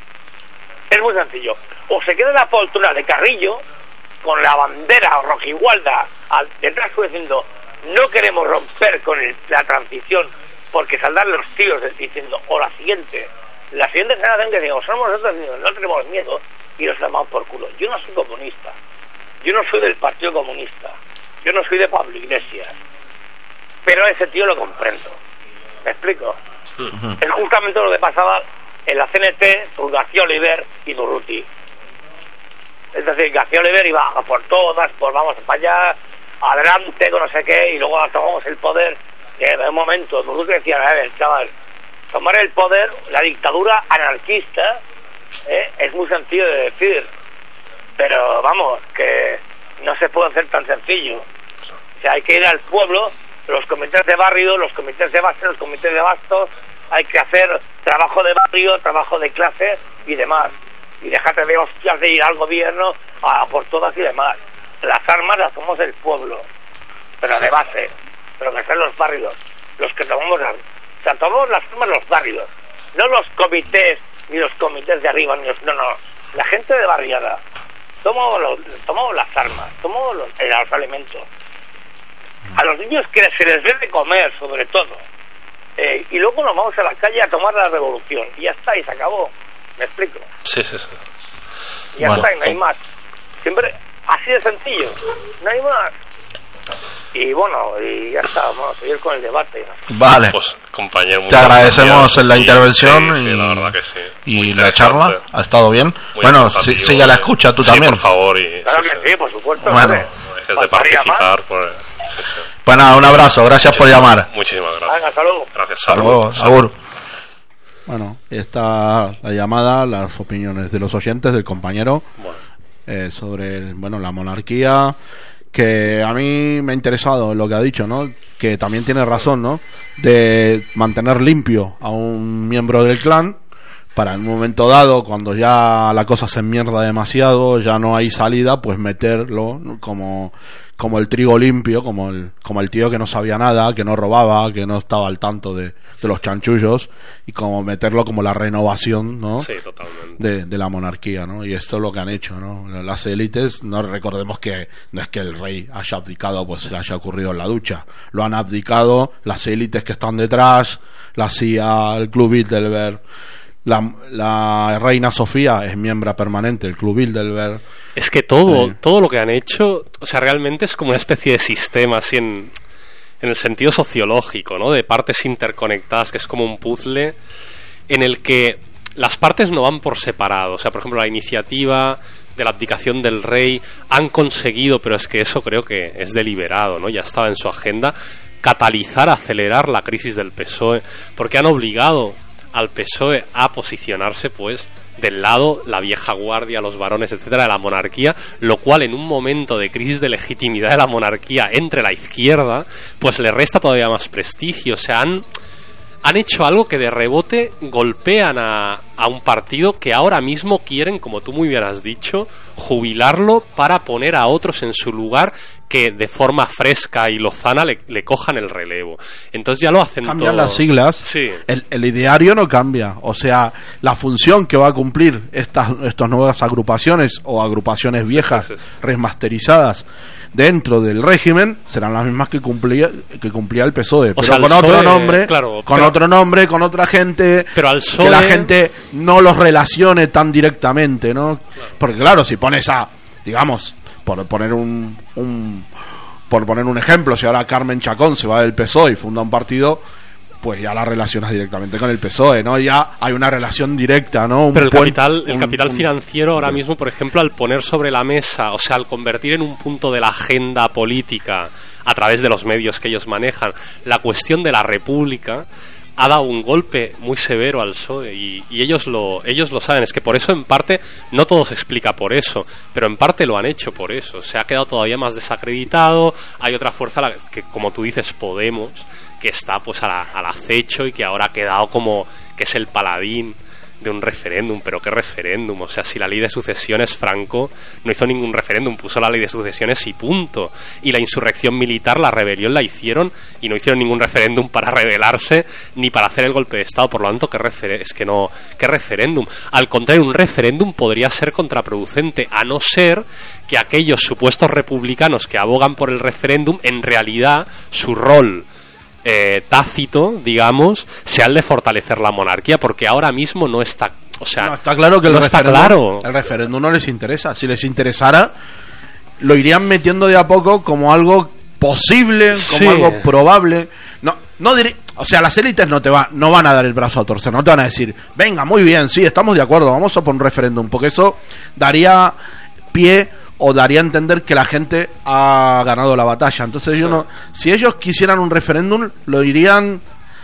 Es muy sencillo. O se queda en la poltrona de Carrillo, con la bandera rojigualda al, detrás diciendo, no queremos romper con el, la transición, porque saldrán los tíos diciendo, o la siguiente, la siguiente generación que digo, somos nosotros, no tenemos miedo, y nos damos por culo. Yo no soy comunista. Yo no soy del Partido Comunista, yo no soy de Pablo Iglesias, pero a ese tío lo comprendo. ¿Me explico? Uh-huh. Es justamente lo que pasaba en la C N T con García Oliver y Durruti. Es decir, García Oliver iba a por todas, pues vamos para allá, adelante, con no sé qué, y luego tomamos el poder. Y en un momento, Durruti decía, a ver, chaval, tomar el poder, la dictadura anarquista, ¿eh? Es muy sencillo de decir. Pero vamos, que no se puede hacer tan sencillo. O sea, hay que ir al pueblo, los comités de barrio, los comités de base, los comités de bastos, hay que hacer trabajo de barrio, trabajo de clase y demás. Y déjate de hostias de ir al gobierno a por todas y demás. Las armas las tomamos del pueblo, pero de base, pero que sean los barrios, los que tomamos las... O sea, tomamos las armas los barrios, no los comités, ni los comités de arriba, ni los... No, no, la gente de barriada. Tomamos, los, tomamos las armas, tomamos los, eh, los alimentos. A los niños que se les debe comer, sobre todo. Eh, y luego nos vamos a la calle a tomar la revolución. Y ya está, y se acabó. ¿Me explico? Sí, sí, sí. Y ya bueno, está, y no hay más. Siempre así de sencillo. No hay más. Y bueno, y ya está, vamos a seguir con el debate. Vale. Pues, compañero, te agradecemos en la y, intervención sí, sí, y, la verdad que sí. y la charla. Ha estado bien. Muy bueno, si, si ya la escucha tú sí, también. por favor. Y, claro sí, que sí. sí, por supuesto. Bueno, no dejes de participar. Por, sí, sí. Pues nada, un abrazo. Gracias Muchísimas, por llamar. Muchísimas gracias. Venga, hasta luego. Gracias, hasta luego. Agur. Bueno, está la llamada, las opiniones de los oyentes, del compañero, bueno. eh, sobre bueno la monarquía, que a mí me ha interesado lo que ha dicho, ¿no? Que también tiene razón, ¿no? De mantener limpio a un miembro del clan, para en un momento dado, cuando ya la cosa se enmierda demasiado, ya no hay salida, pues meterlo como como el trigo limpio, como el como el tío que no sabía nada, que no robaba, que no estaba al tanto de, de los chanchullos, y como meterlo como la renovación, ¿no? Sí, totalmente. De, de la monarquía, ¿no? Y esto es lo que han hecho, ¿no? Las élites, no recordemos que no es que el rey haya abdicado, pues se le haya ocurrido en la ducha. Lo han abdicado las élites que están detrás, la C I A, el Club Bilderberg. La, la reina Sofía es miembro permanente del Club Bilderberg. Es que todo, eh. todo lo que han hecho, o sea, realmente es como una especie de sistema, así en, en el sentido sociológico, ¿no? De partes interconectadas, que es como un puzzle en el que las partes no van por separado. O sea, por ejemplo, la iniciativa de la abdicación del rey han conseguido, pero es que eso creo que es deliberado, ¿no? Ya estaba en su agenda, catalizar, acelerar la crisis del P S O E, porque han obligado al P S O E a posicionarse, pues, del lado, la vieja guardia, los varones, etcétera, de la monarquía, lo cual en un momento de crisis de legitimidad de la monarquía entre la izquierda, pues le resta todavía más prestigio. O sea, han, han hecho algo que de rebote golpean a, a un partido que ahora mismo quieren, como tú muy bien has dicho, jubilarlo para poner a otros en su lugar que de forma fresca y lozana le, le cojan el relevo. Entonces ya lo hacen todo. Cambian las siglas. Sí. El, el ideario no cambia. O sea, la función que va a cumplir estas, estas nuevas agrupaciones o agrupaciones viejas, sí, sí, sí. remasterizadas dentro del régimen serán las mismas que cumplía que cumplía el P S O E, O pero sea, con el otro P S O E, nombre, claro, con pero- otro nombre, con otra gente, Pero al P S O E que la gente no los relacione tan directamente, ¿no? Porque claro, si pones a, digamos, por poner un, un por poner un ejemplo, si ahora Carmen Chacón se va del P S O E y funda un partido, pues ya la relacionas directamente con el P S O E, ¿no? Ya hay una relación directa, ¿no? Un Pero el puen- capital, el un- capital un- financiero ahora mismo, por ejemplo, al poner sobre la mesa, o sea, al convertir en un punto de la agenda política a través de los medios que ellos manejan, la cuestión de la república, ha dado un golpe muy severo al P S O E y, y ellos lo ellos lo saben. Es que por eso, en parte, no todo se explica por eso, pero en parte lo han hecho por eso. Se ha quedado todavía más desacreditado. Hay otra fuerza, la que, como tú dices, Podemos, que está pues a la- al acecho y que ahora ha quedado como que es el paladín de un referéndum. Pero ¿qué referéndum? O sea, si la ley de sucesiones, Franco no hizo ningún referéndum, puso la ley de sucesiones y punto. Y la insurrección militar, la rebelión, la hicieron y no hicieron ningún referéndum para rebelarse ni para hacer el golpe de Estado. Por lo tanto, ¿qué refer- es que no, ¿qué referéndum? Al contrario, un referéndum podría ser contraproducente, a no ser que aquellos supuestos republicanos que abogan por el referéndum, en realidad su rol Eh, tácito, digamos, sea el de fortalecer la monarquía, porque ahora mismo no está, o sea, No, está claro que el no está referéndum, claro. el referéndum no les interesa. Si les interesara, lo irían metiendo de a poco como algo posible, como Sí. algo probable. No, no diré, o sea, las élites no te va, no van a dar el brazo a torcer, no te van a decir, venga, muy bien, sí, estamos de acuerdo, vamos a poner un referéndum, porque eso daría pie o daría a entender que la gente ha ganado la batalla. Entonces Sí. yo no, si ellos quisieran un referéndum, lo irían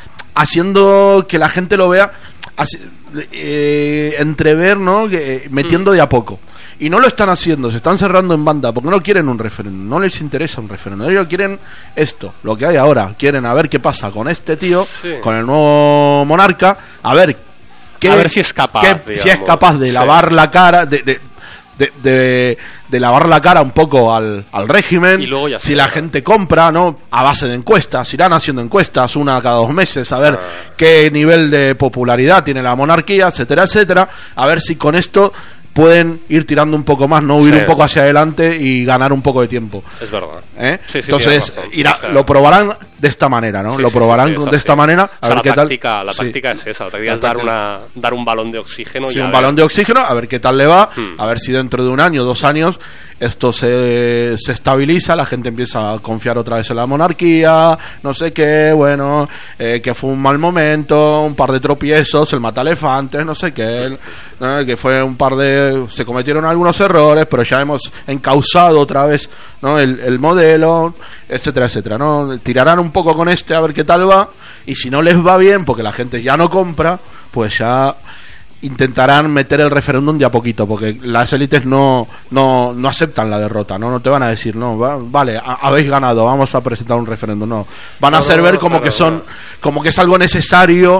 haciendo que la gente lo vea, así, eh, entrever, ¿no? Que, metiendo de a poco. Y no lo están haciendo, se están cerrando en banda, porque no quieren un referéndum, no les interesa un referéndum. Ellos quieren esto, lo que hay ahora. Quieren a ver qué pasa con este tío, Sí. con el nuevo monarca, a ver qué, A ver si es capaz, qué- si es digamos. capaz de Sí. lavar la cara, de, de, de, de- de lavar la cara un poco al, al régimen. Y luego ya si se la verá. gente compra, ¿no? A base de encuestas, irán haciendo encuestas una cada dos meses, a ver Ah. qué nivel de popularidad tiene la monarquía, etcétera, etcétera, a ver si con esto pueden ir tirando un poco más, no huir Sí. un poco hacia adelante y ganar un poco de tiempo. Es verdad. ¿eh? Sí, sí, Entonces, tienes razón. irá- O sea, lo probarán de esta manera, ¿no? Sí, lo sí, probarán sí, sí, es de así. esta manera, a O sea, ver la qué táctica, tal. La Sí. táctica es esa, la táctica La es dar, táctica. una, dar un balón de oxígeno Sí, y a un ver. balón de oxígeno, a ver qué tal le va, Hmm. a ver si dentro de un año, dos años, esto se, se estabiliza, la gente empieza a confiar otra vez en la monarquía, no sé qué, bueno, eh, que fue un mal momento, un par de tropiezos, el mataelefantes, no sé qué, ¿no? Que fue un par de... se cometieron algunos errores, pero ya hemos encauzado otra vez, ¿no? el, el modelo, etcétera, etcétera, ¿no? Tirarán un poco con este a ver qué tal va, y si no les va bien, porque la gente ya no compra, pues ya intentarán meter el referéndum de a poquito, porque las élites no, no, no aceptan la derrota, no no te van a decir, no, va- vale, ha- habéis ganado, vamos a presentar un referéndum, no. Van a No, hacer no, ver no, como claro, que son, claro. como que es algo necesario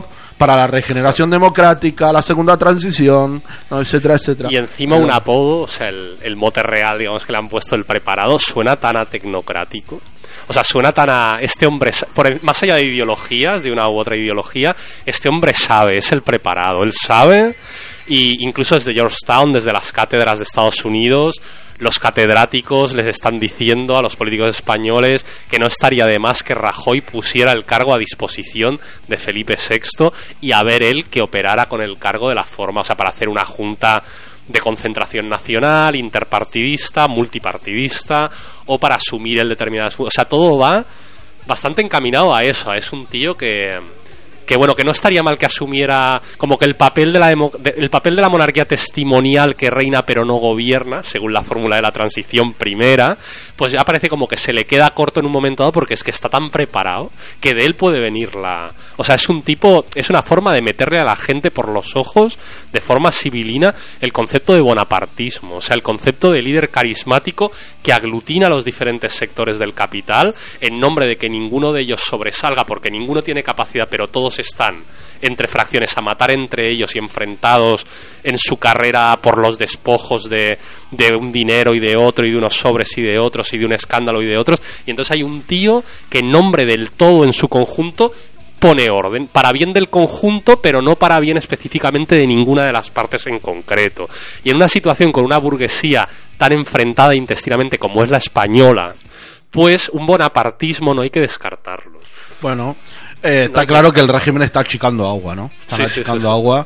para la regeneración democrática, la segunda transición, ¿no? etcétera, etcétera. Y encima un apodo, o sea, el, el mote real, digamos, que le han puesto el preparado, suena tan a tecnocrático. O sea, suena tan a... Este hombre, por el, más allá de ideologías, de una u otra ideología, este hombre sabe, es el preparado, él sabe, y incluso desde Georgetown, desde las cátedras de Estados Unidos, los catedráticos les están diciendo a los políticos españoles que no estaría de más que Rajoy pusiera el cargo a disposición de Felipe sexto y a ver él que operara con el cargo de la forma, o sea, para hacer una junta de concentración nacional, interpartidista, multipartidista, o para asumir el determinadas... O sea, todo va bastante encaminado a eso. Es un tío que... que bueno, que no estaría mal que asumiera como que el papel de la demo, de, el papel de la monarquía testimonial que reina pero no gobierna, según la fórmula de la transición primera, pues ya parece como que se le queda corto en un momento dado, porque es que está tan preparado que de él puede venir la... O sea, es un tipo, es una forma de meterle a la gente por los ojos de forma sibilina el concepto de bonapartismo, o sea, el concepto de líder carismático que aglutina a los diferentes sectores del capital en nombre de que ninguno de ellos sobresalga, porque ninguno tiene capacidad, pero todos están entre fracciones a matar entre ellos y enfrentados en su carrera por los despojos de, de un dinero y de otro, y de unos sobres y de otros, y de un escándalo y de otros, y entonces hay un tío que en nombre del todo en su conjunto pone orden, para bien del conjunto, pero no para bien específicamente de ninguna de las partes en concreto. Y en una situación con una burguesía tan enfrentada intestinamente como es la española, pues un bonapartismo no hay que descartarlo. Bueno, eh, está claro que el régimen está achicando agua, ¿no? Están sí, achicando sí, sí, sí. agua.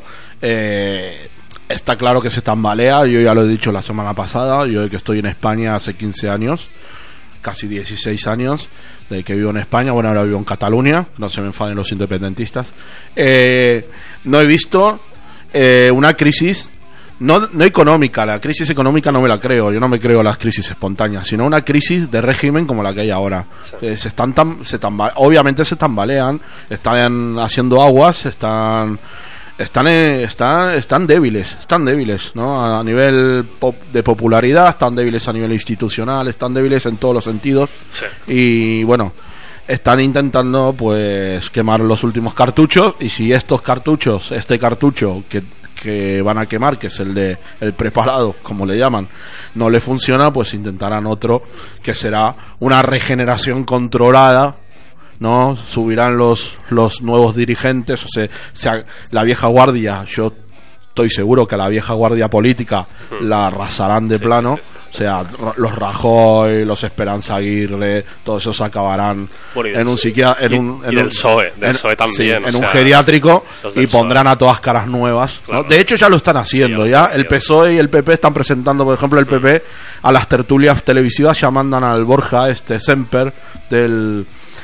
Eh, está claro que se tambalea. Yo ya lo he dicho la semana pasada. Yo que estoy en España hace quince años, casi dieciséis años, de que vivo en España. Bueno, ahora vivo en Cataluña. No se me enfaden los independentistas. Eh, no he visto eh, una crisis... No, no económica, la crisis económica no me la creo, yo no me creo las crisis espontáneas, sino una crisis de régimen como la que hay ahora. Sí. Eh, se están tam, se tamba, obviamente se tambalean, están haciendo aguas, están están eh, están están débiles, están débiles, ¿no? A nivel pop, de popularidad, están débiles a nivel institucional, están débiles en todos los sentidos. Sí. Y bueno, están intentando pues quemar los últimos cartuchos, y si estos cartuchos, este cartucho que que van a quemar, que es el de el preparado, como le llaman, no le funciona, pues intentarán otro que será una regeneración controlada, ¿no? Subirán los los nuevos dirigentes, o sea, o sea la vieja guardia, yo estoy seguro que la vieja guardia política la arrasarán de plano. Sí, sí, sí. O sea, los Rajoy, los Esperanza Aguirre, todos esos acabarán bueno, en un psiquiatra, en un en y del un, P S O E, del P S O E también, sí, o en sea, un geriátrico, y pondrán a todas caras nuevas, claro, ¿no? De hecho ya lo están haciendo, sí, ya, ya el P S O E y el P P están presentando, por ejemplo, el P P a las tertulias televisivas ya mandan al Borja este Semper del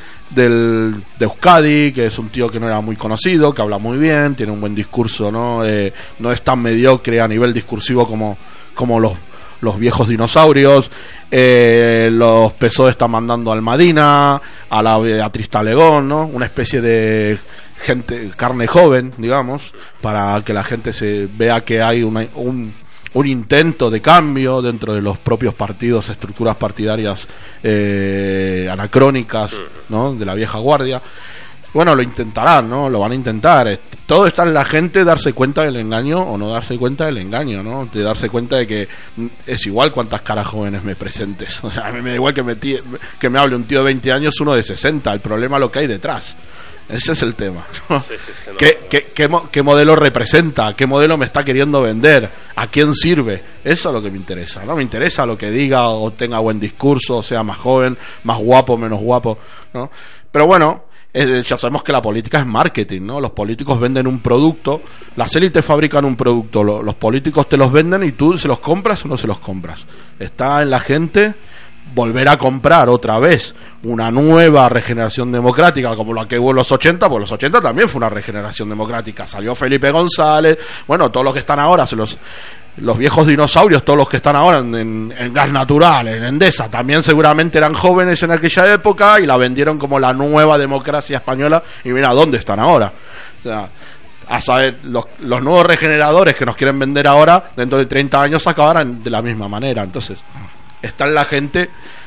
del de Euskadi, que es un tío que no era muy conocido, que habla muy bien, tiene un buen discurso, no eh, no es tan mediocre a nivel discursivo como como los los viejos dinosaurios. Eh, los P S O E están mandando al Madina, a la Beatriz Talegón, ¿no? Una especie de gente, carne joven, digamos, para que la gente se vea que hay una, un un intento de cambio dentro de los propios partidos, estructuras partidarias eh, anacrónicas, ¿no? De la vieja guardia. Bueno, lo intentarán, ¿no? Lo van a intentar. Todo está en la gente darse cuenta del engaño o no darse cuenta del engaño, ¿no? De darse cuenta de que es igual cuántas caras jóvenes me presentes. O sea, a mí me da igual que me, tí- que me hable un tío de veinte años, uno de sesenta. El problema es lo que hay detrás. Ese es el tema, ¿no? Sí, sí, sí, no, ¿Qué, no. ¿Qué, qué, ¿Qué modelo representa? ¿Qué modelo me está queriendo vender? ¿A quién sirve? Eso es lo que me interesa. No me interesa lo que diga o tenga buen discurso, o sea más joven, más guapo, menos guapo, ¿no? Pero bueno, eh, ya sabemos que la política es marketing, ¿no? Los políticos venden un producto, las élites fabrican un producto, lo, los políticos te los venden y tú se los compras o no se los compras. Está en la gente volver a comprar otra vez una nueva regeneración democrática como la que hubo en los ochenta, pues los ochenta también fue una regeneración democrática. Salió Felipe González, bueno, todos los que están ahora, se los los viejos dinosaurios, todos los que están ahora en, en, en gas natural, en Endesa, también seguramente eran jóvenes en aquella época y la vendieron como la nueva democracia española, y mira dónde están ahora. O sea, a saber, los, los nuevos regeneradores que nos quieren vender ahora, dentro de treinta años acabarán de la misma manera. Entonces, está en la gente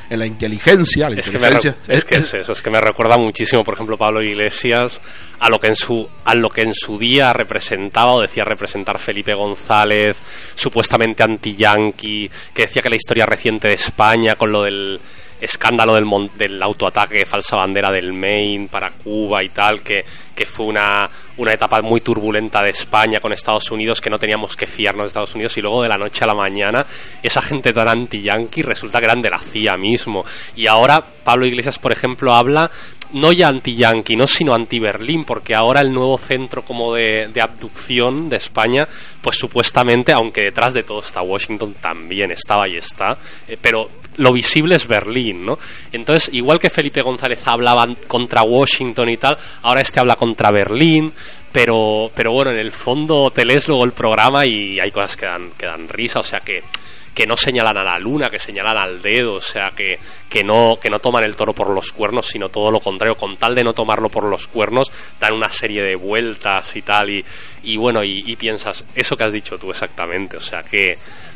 en la inteligencia. La es, inteligencia que me, es, es que es eso, es que me recuerda muchísimo, por ejemplo, Pablo Iglesias a lo que en su a lo que en su día representaba o decía representar Felipe González, supuestamente anti-yanqui, que decía que la historia reciente de España con lo del escándalo del, mon- del autoataque de falsa bandera del Maine para Cuba y tal, que, que fue una, una etapa muy turbulenta de España con Estados Unidos, que no teníamos que fiarnos de Estados Unidos, y luego de la noche a la mañana esa gente tan anti-yanqui resulta que eran de la C I A mismo. Y ahora Pablo Iglesias, por ejemplo, habla no ya anti-yanqui, no, sino anti-Berlín, porque ahora el nuevo centro como de, de abducción de España, pues supuestamente, aunque detrás de todo está Washington, también estaba y está, eh, pero lo visible es Berlín, ¿no? Entonces, igual que Felipe González hablaba contra Washington y tal, ahora este habla contra Berlín, pero pero bueno, en el fondo te lees luego el programa y hay cosas que dan, que dan risa, o sea que que no señalan a la luna, que señalan al dedo, o sea, que, que no que no toman el toro por los cuernos, sino todo lo contrario, con tal de no tomarlo por los cuernos, dan una serie de vueltas y tal, y, y bueno, y, y piensas, eso que has dicho tú exactamente, o sea, que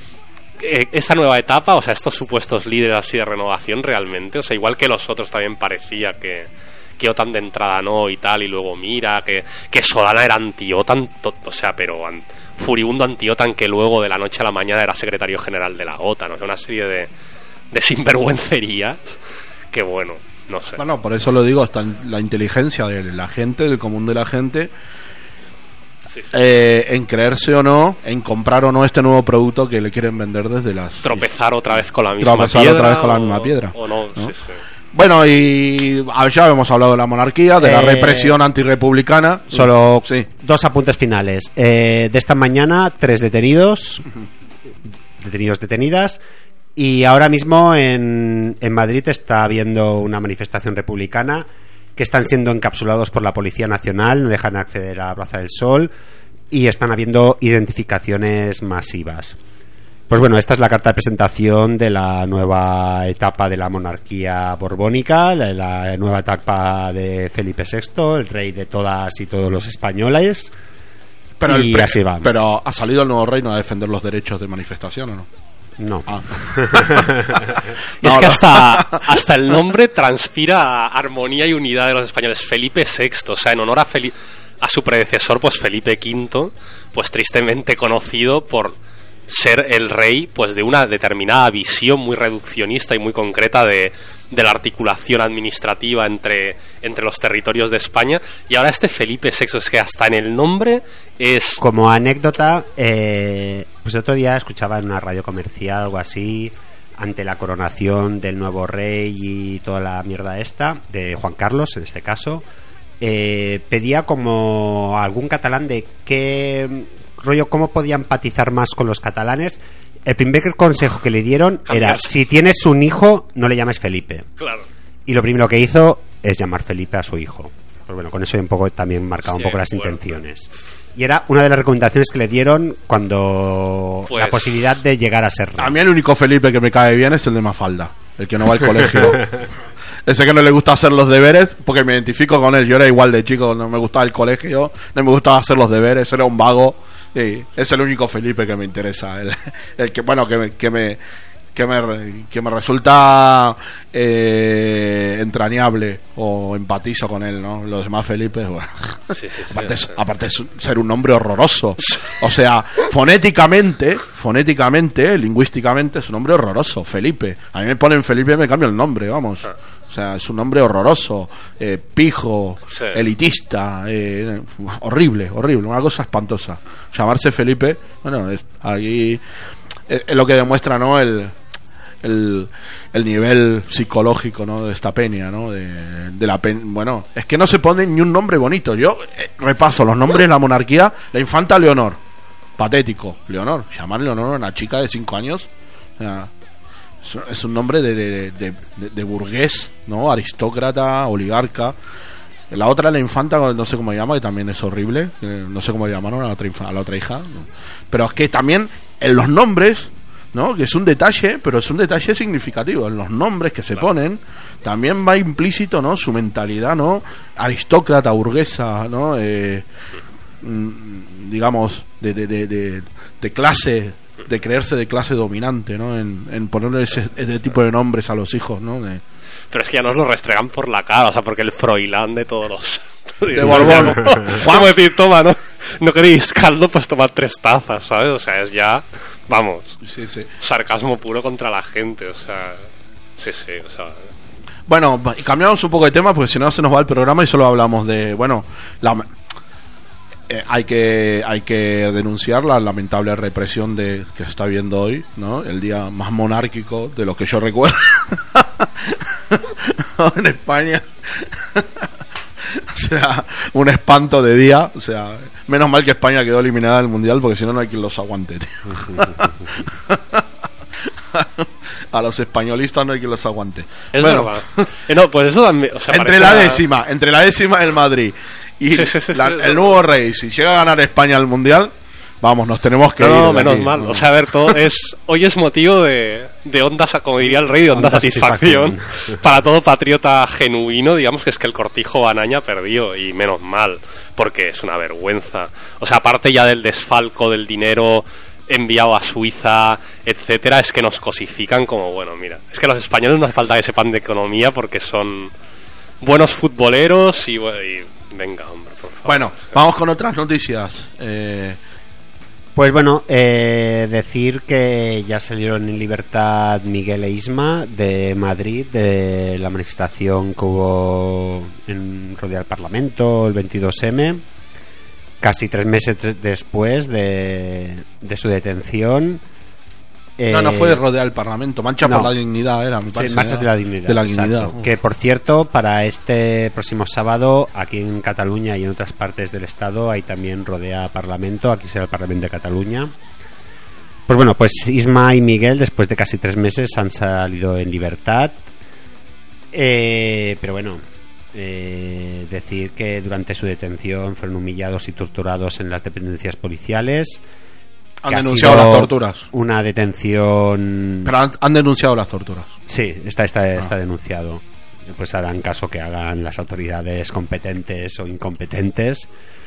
eh, esta nueva etapa, o sea, estos supuestos líderes así de renovación realmente, o sea, igual que los otros también parecía que que OTAN de entrada no y tal, y luego mira, que, que Solana era anti-OTAN, to, o sea, pero an, furibundo anti-OTAN, que luego de la noche a la mañana era secretario general de la OTAN, o sea, una serie de, de sinvergüencerías que bueno, no sé. Bueno, por eso lo digo, está la inteligencia de la gente, del común de la gente, sí, sí. Eh, en creerse o no, en comprar o no este nuevo producto que le quieren vender desde las... Tropezar otra vez con la misma Tropezar piedra. otra vez con la o, misma piedra. O no, ¿no? Sí, sí. Bueno, y ya hemos hablado de la monarquía, de eh, la represión antirrepublicana. Solo sí. dos apuntes finales. Eh, de esta mañana, tres detenidos, detenidos, detenidas, y ahora mismo en, en Madrid está habiendo una manifestación republicana que están siendo encapsulados por la Policía Nacional, no dejan acceder a la Plaza del Sol y están habiendo identificaciones masivas. Pues bueno, esta es la carta de presentación de la nueva etapa de la monarquía borbónica, la, la nueva etapa de Felipe sexto, el rey de todas y todos los españoles. Pero y el, así va. Pero ¿ha salido el nuevo reino a defender los derechos de manifestación o no? No. Ah. Es que hasta, hasta el nombre transpira armonía y unidad de los españoles. Felipe sexto, o sea, en honor a, Feli- a su predecesor, pues Felipe quinto, pues tristemente conocido por ser el rey pues de una determinada visión muy reduccionista y muy concreta de, de la articulación administrativa entre, entre los territorios de España. Y ahora este Felipe sexto, es que hasta en el nombre es... Como anécdota, eh, pues el otro día escuchaba en una radio comercial algo así, ante la coronación del nuevo rey y toda la mierda esta, de Juan Carlos en este caso, eh, pedía como algún catalán de qué... rollo, cómo podía empatizar más con los catalanes. El primer consejo que le dieron Cambiar. era: si tienes un hijo, no le llames Felipe. Claro. Y lo primero que hizo es llamar Felipe a su hijo. Pues bueno, con eso un poco también marcaba un Sí, poco las bueno. intenciones. Y era una de las recomendaciones que le dieron cuando Pues- la posibilidad de llegar a ser rey. A mí el único Felipe que me cae bien es el de Mafalda, el que no va al colegio. Ese que no le gusta hacer los deberes, porque me identifico con él. Yo era igual de chico, no me gustaba el colegio, no me gustaba hacer los deberes, era un vago. Sí, es el único Felipe que me interesa, el, el que bueno que me que me que me, que me resulta eh, entrañable o empatizo con él, ¿no? Los demás Felipes, bueno. Sí, sí, sí, aparte, sí. es, aparte es ser un nombre horroroso, o sea, fonéticamente, fonéticamente, lingüísticamente es un nombre horroroso, Felipe. A mí me ponen Felipe y me cambio el nombre, vamos. O sea, es un nombre horroroso, eh, pijo, Sí. elitista, eh, horrible, horrible, una cosa espantosa. Llamarse Felipe, bueno, es, ahí es, es lo que demuestra, ¿no? El, el, el nivel psicológico, ¿no? De esta peña, ¿no? De, de la pen, bueno, es que no se pone ni un nombre bonito. Yo eh, repaso los nombres de la monarquía. La infanta Leonor, patético, Leonor, llamar Leonor a una chica de cinco años, o sea, es un nombre de, de, de, de, de burgués, ¿no? Aristócrata, oligarca. La otra, la infanta, no sé cómo se llama, que también es horrible. Eh, no sé cómo le llamaron a la otra, infa, a la otra hija. Pero es que también en los nombres, ¿no? Que es un detalle, pero es un detalle significativo. En los nombres que se Claro. ponen también va implícito, ¿no? Su mentalidad, ¿no? Aristócrata, burguesa, ¿no? Eh, mm, digamos, de, de, de, de, de clase de creerse de clase dominante, ¿no? En, en ponerle ese, ese tipo de nombres a los hijos, ¿no? De, pero es que ya nos lo restregan por la cara, o sea, porque el Froilán de todos los... de Borbón. Vamos a decir, toma, ¿no? No queréis caldo, pues tomad tres tazas, ¿sabes? O sea, es ya, vamos, sí, sí. sarcasmo puro contra la gente, o sea... Sí, sí, o sea... Bueno, cambiamos un poco de tema porque si no se nos va el programa y solo hablamos de, bueno, la... Eh, hay que hay que denunciar la lamentable represión de que se está viendo hoy, ¿no? El día más monárquico de lo que yo recuerdo en España. O sea, un espanto de día. O sea, menos mal que España quedó eliminada del mundial porque si no no hay quien los aguante, tío. A los españolistas no hay quien los aguante. Es bueno, verdad. Eh, no, pues eso también, o sea, entre la décima, entre la décima del Madrid y sí, sí, sí, la, sí, el nuevo rey, si llega a ganar España al mundial, vamos, nos tenemos que no, ir. No, menos aquí. Mal. O sea, a ver, todo es hoy es motivo de, de honda, como diría el rey, de honda, honda satisfacción, satisfacción para todo patriota genuino, digamos que es que el Cortijo Anaña perdió y menos mal, porque es una vergüenza. O sea, aparte ya del desfalco del dinero enviado a Suiza, etcétera, es que nos cosifican como, bueno, mira, es que los españoles no hace falta que sepan de economía porque son buenos futboleros y, y venga, hombre, por favor. Bueno, vamos con otras noticias. Eh... Pues bueno, eh, decir que ya salieron en libertad Miguel e Isma de Madrid, de la manifestación que hubo en rodea el Parlamento el veintidós eme, casi tres meses después de, de su detención. Eh, no, no fue de rodear el Parlamento, Marcha no, por la Dignidad era, me parece. Sí, Marchas de la Dignidad. De la dignidad. Uh. Que por cierto, para este próximo sábado, aquí en Cataluña y en otras partes del Estado, hay también rodea Parlamento, aquí será el Parlamento de Cataluña. Pues bueno, pues Isma y Miguel, después de casi tres meses, han salido en libertad. Eh, pero bueno, eh, decir que durante su detención fueron humillados y torturados en las dependencias policiales. Han denunciado las torturas. Una detención. Pero han, han denunciado las torturas. Sí, está, está, ah. está denunciado. Pues harán caso que hagan las autoridades competentes o incompetentes.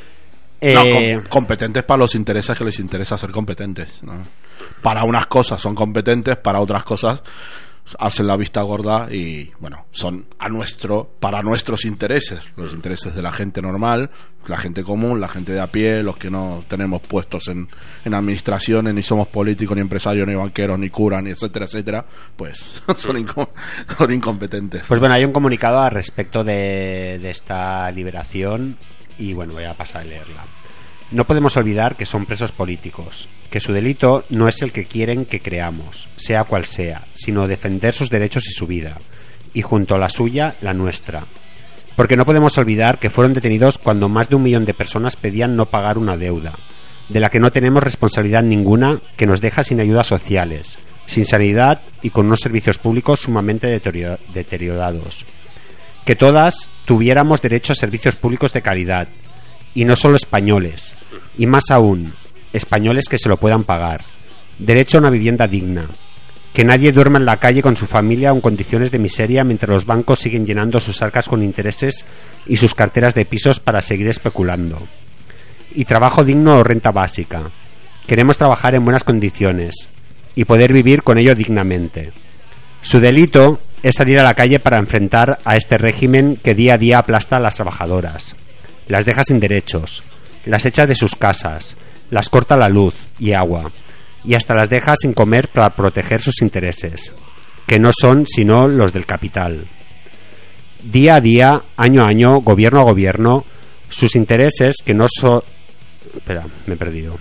No, eh... com- competentes para los intereses que les interesa ser competentes, ¿no? Para unas cosas son competentes, para otras cosas hacen la vista gorda y bueno, son a nuestro, para nuestros intereses, los intereses de la gente normal, la gente común, la gente de a pie, los que no tenemos puestos en, en administraciones, ni somos políticos, ni empresarios, ni banqueros, ni curas, ni etcétera, etcétera, pues son, incom- son incompetentes. Pues bueno, hay un comunicado al respecto de, de esta liberación y bueno, voy a pasar a leerla. No podemos olvidar que son presos políticos, que su delito no es el que quieren que creamos, sea cual sea, sino defender sus derechos y su vida, y junto a la suya, la nuestra. Porque no podemos olvidar que fueron detenidos cuando más de un millón de personas pedían no pagar una deuda, de la que no tenemos responsabilidad ninguna, que nos deja sin ayudas sociales, sin sanidad y con unos servicios públicos sumamente deterior- deteriorados. Que todas tuviéramos derecho a servicios públicos de calidad, y no solo españoles, y más aún, españoles que se lo puedan pagar. Derecho a una vivienda digna. Que nadie duerma en la calle con su familia o en condiciones de miseria mientras los bancos siguen llenando sus arcas con intereses y sus carteras de pisos para seguir especulando. Y trabajo digno o renta básica. Queremos trabajar en buenas condiciones y poder vivir con ello dignamente. Su delito es salir a la calle para enfrentar a este régimen que día a día aplasta a las trabajadoras. Las deja sin derechos, las echa de sus casas, las corta la luz y agua, y hasta las deja sin comer para proteger sus intereses, que no son sino los del capital. Día a día, año a año, gobierno a gobierno, sus intereses que no son... Espera, me he perdido.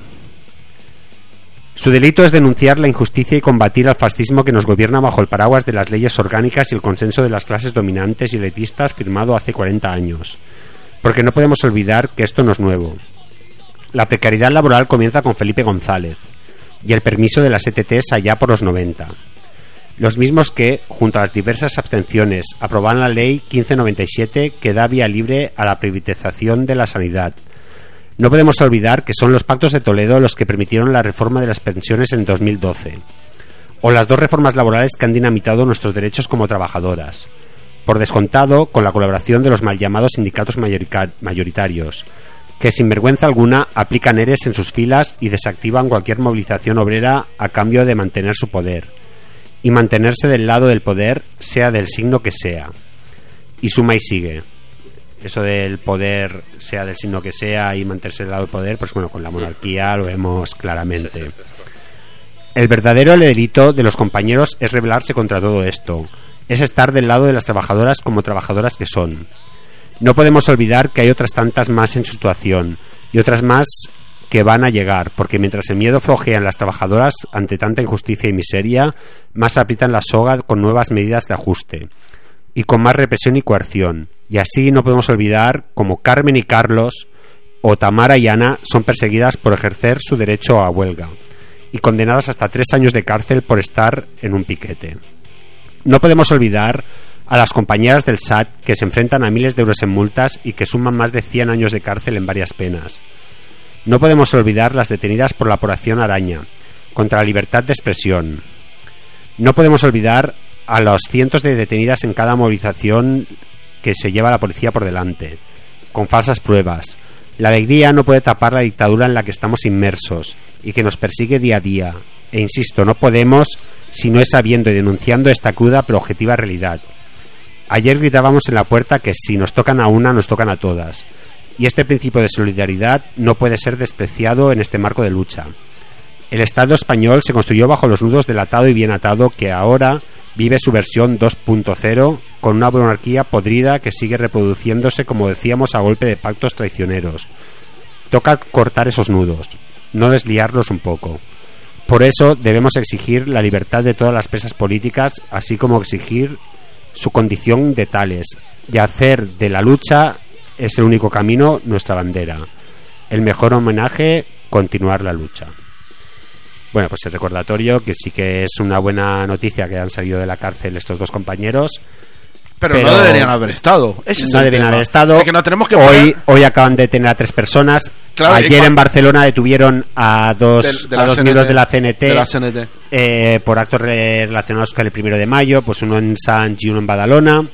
Su delito es denunciar la injusticia y combatir al fascismo que nos gobierna bajo el paraguas de las leyes orgánicas y el consenso de las clases dominantes y elitistas firmado hace cuarenta años. Porque no podemos olvidar que esto no es nuevo. La precariedad laboral comienza con Felipe González y el permiso de las E T Tes allá por los noventa. Los mismos que, junto a las diversas abstenciones, aprobaron la ley quince noventa y siete que da vía libre a la privatización de la sanidad. No podemos olvidar que son los pactos de Toledo los que permitieron la reforma de las pensiones en dos mil doce. O las dos reformas laborales que han dinamitado nuestros derechos como trabajadoras. Por descontado, con la colaboración de los mal llamados sindicatos mayoritarios, que sin vergüenza alguna aplican E R E S en sus filas y desactivan cualquier movilización obrera a cambio de mantener su poder. Y mantenerse del lado del poder, sea del signo que sea. Y suma y sigue. Eso del poder, sea del signo que sea, y mantenerse del lado del poder, pues bueno, con la monarquía lo vemos claramente. El verdadero delito de los compañeros es rebelarse contra todo esto. Es estar del lado de las trabajadoras como trabajadoras que son. No podemos olvidar que hay otras tantas más en su situación, y otras más que van a llegar, porque mientras el miedo flojea en las trabajadoras ante tanta injusticia y miseria, más aprietan la soga con nuevas medidas de ajuste y con más represión y coerción. Y así no podemos olvidar como Carmen y Carlos o Tamara y Ana son perseguidas por ejercer su derecho a huelga y condenadas hasta tres años de cárcel por estar en un piquete. No podemos olvidar a las compañeras del S A T que se enfrentan a miles de euros en multas y que suman más de cien años de cárcel en varias penas. No podemos olvidar las detenidas por la Operación Araña, contra la libertad de expresión. No podemos olvidar a los cientos de detenidas en cada movilización que se lleva la policía por delante, con falsas pruebas. La alegría no puede tapar la dictadura en la que estamos inmersos y que nos persigue día a día. E insisto, no podemos si no es sabiendo y denunciando esta cruda pero objetiva realidad. Ayer gritábamos en la puerta que si nos tocan a una, nos tocan a todas. Y este principio de solidaridad no puede ser despreciado en este marco de lucha. El Estado español se construyó bajo los nudos del atado y bien atado que ahora vive su versión dos punto cero con una monarquía podrida que sigue reproduciéndose, como decíamos, a golpe de pactos traicioneros. Toca cortar esos nudos, no desliarlos un poco. Por eso debemos exigir la libertad de todas las presas políticas, así como exigir su condición de tales, y hacer de la lucha es el único camino nuestra bandera. El mejor homenaje, continuar la lucha. Bueno, pues el recordatorio, que sí que es una buena noticia que han salido de la cárcel estos dos compañeros. Pero, pero no deberían haber estado. Ese es no el deberían tema. haber estado. Es que no tenemos que hoy, poner... hoy acaban de detener a tres personas. Claro, Ayer cuando... en Barcelona detuvieron a dos, de, de a dos C N T, miembros de la C N T, de la C N T. Eh, por actos relacionados con el primero de mayo, pues uno en Sants y uno en Badalona.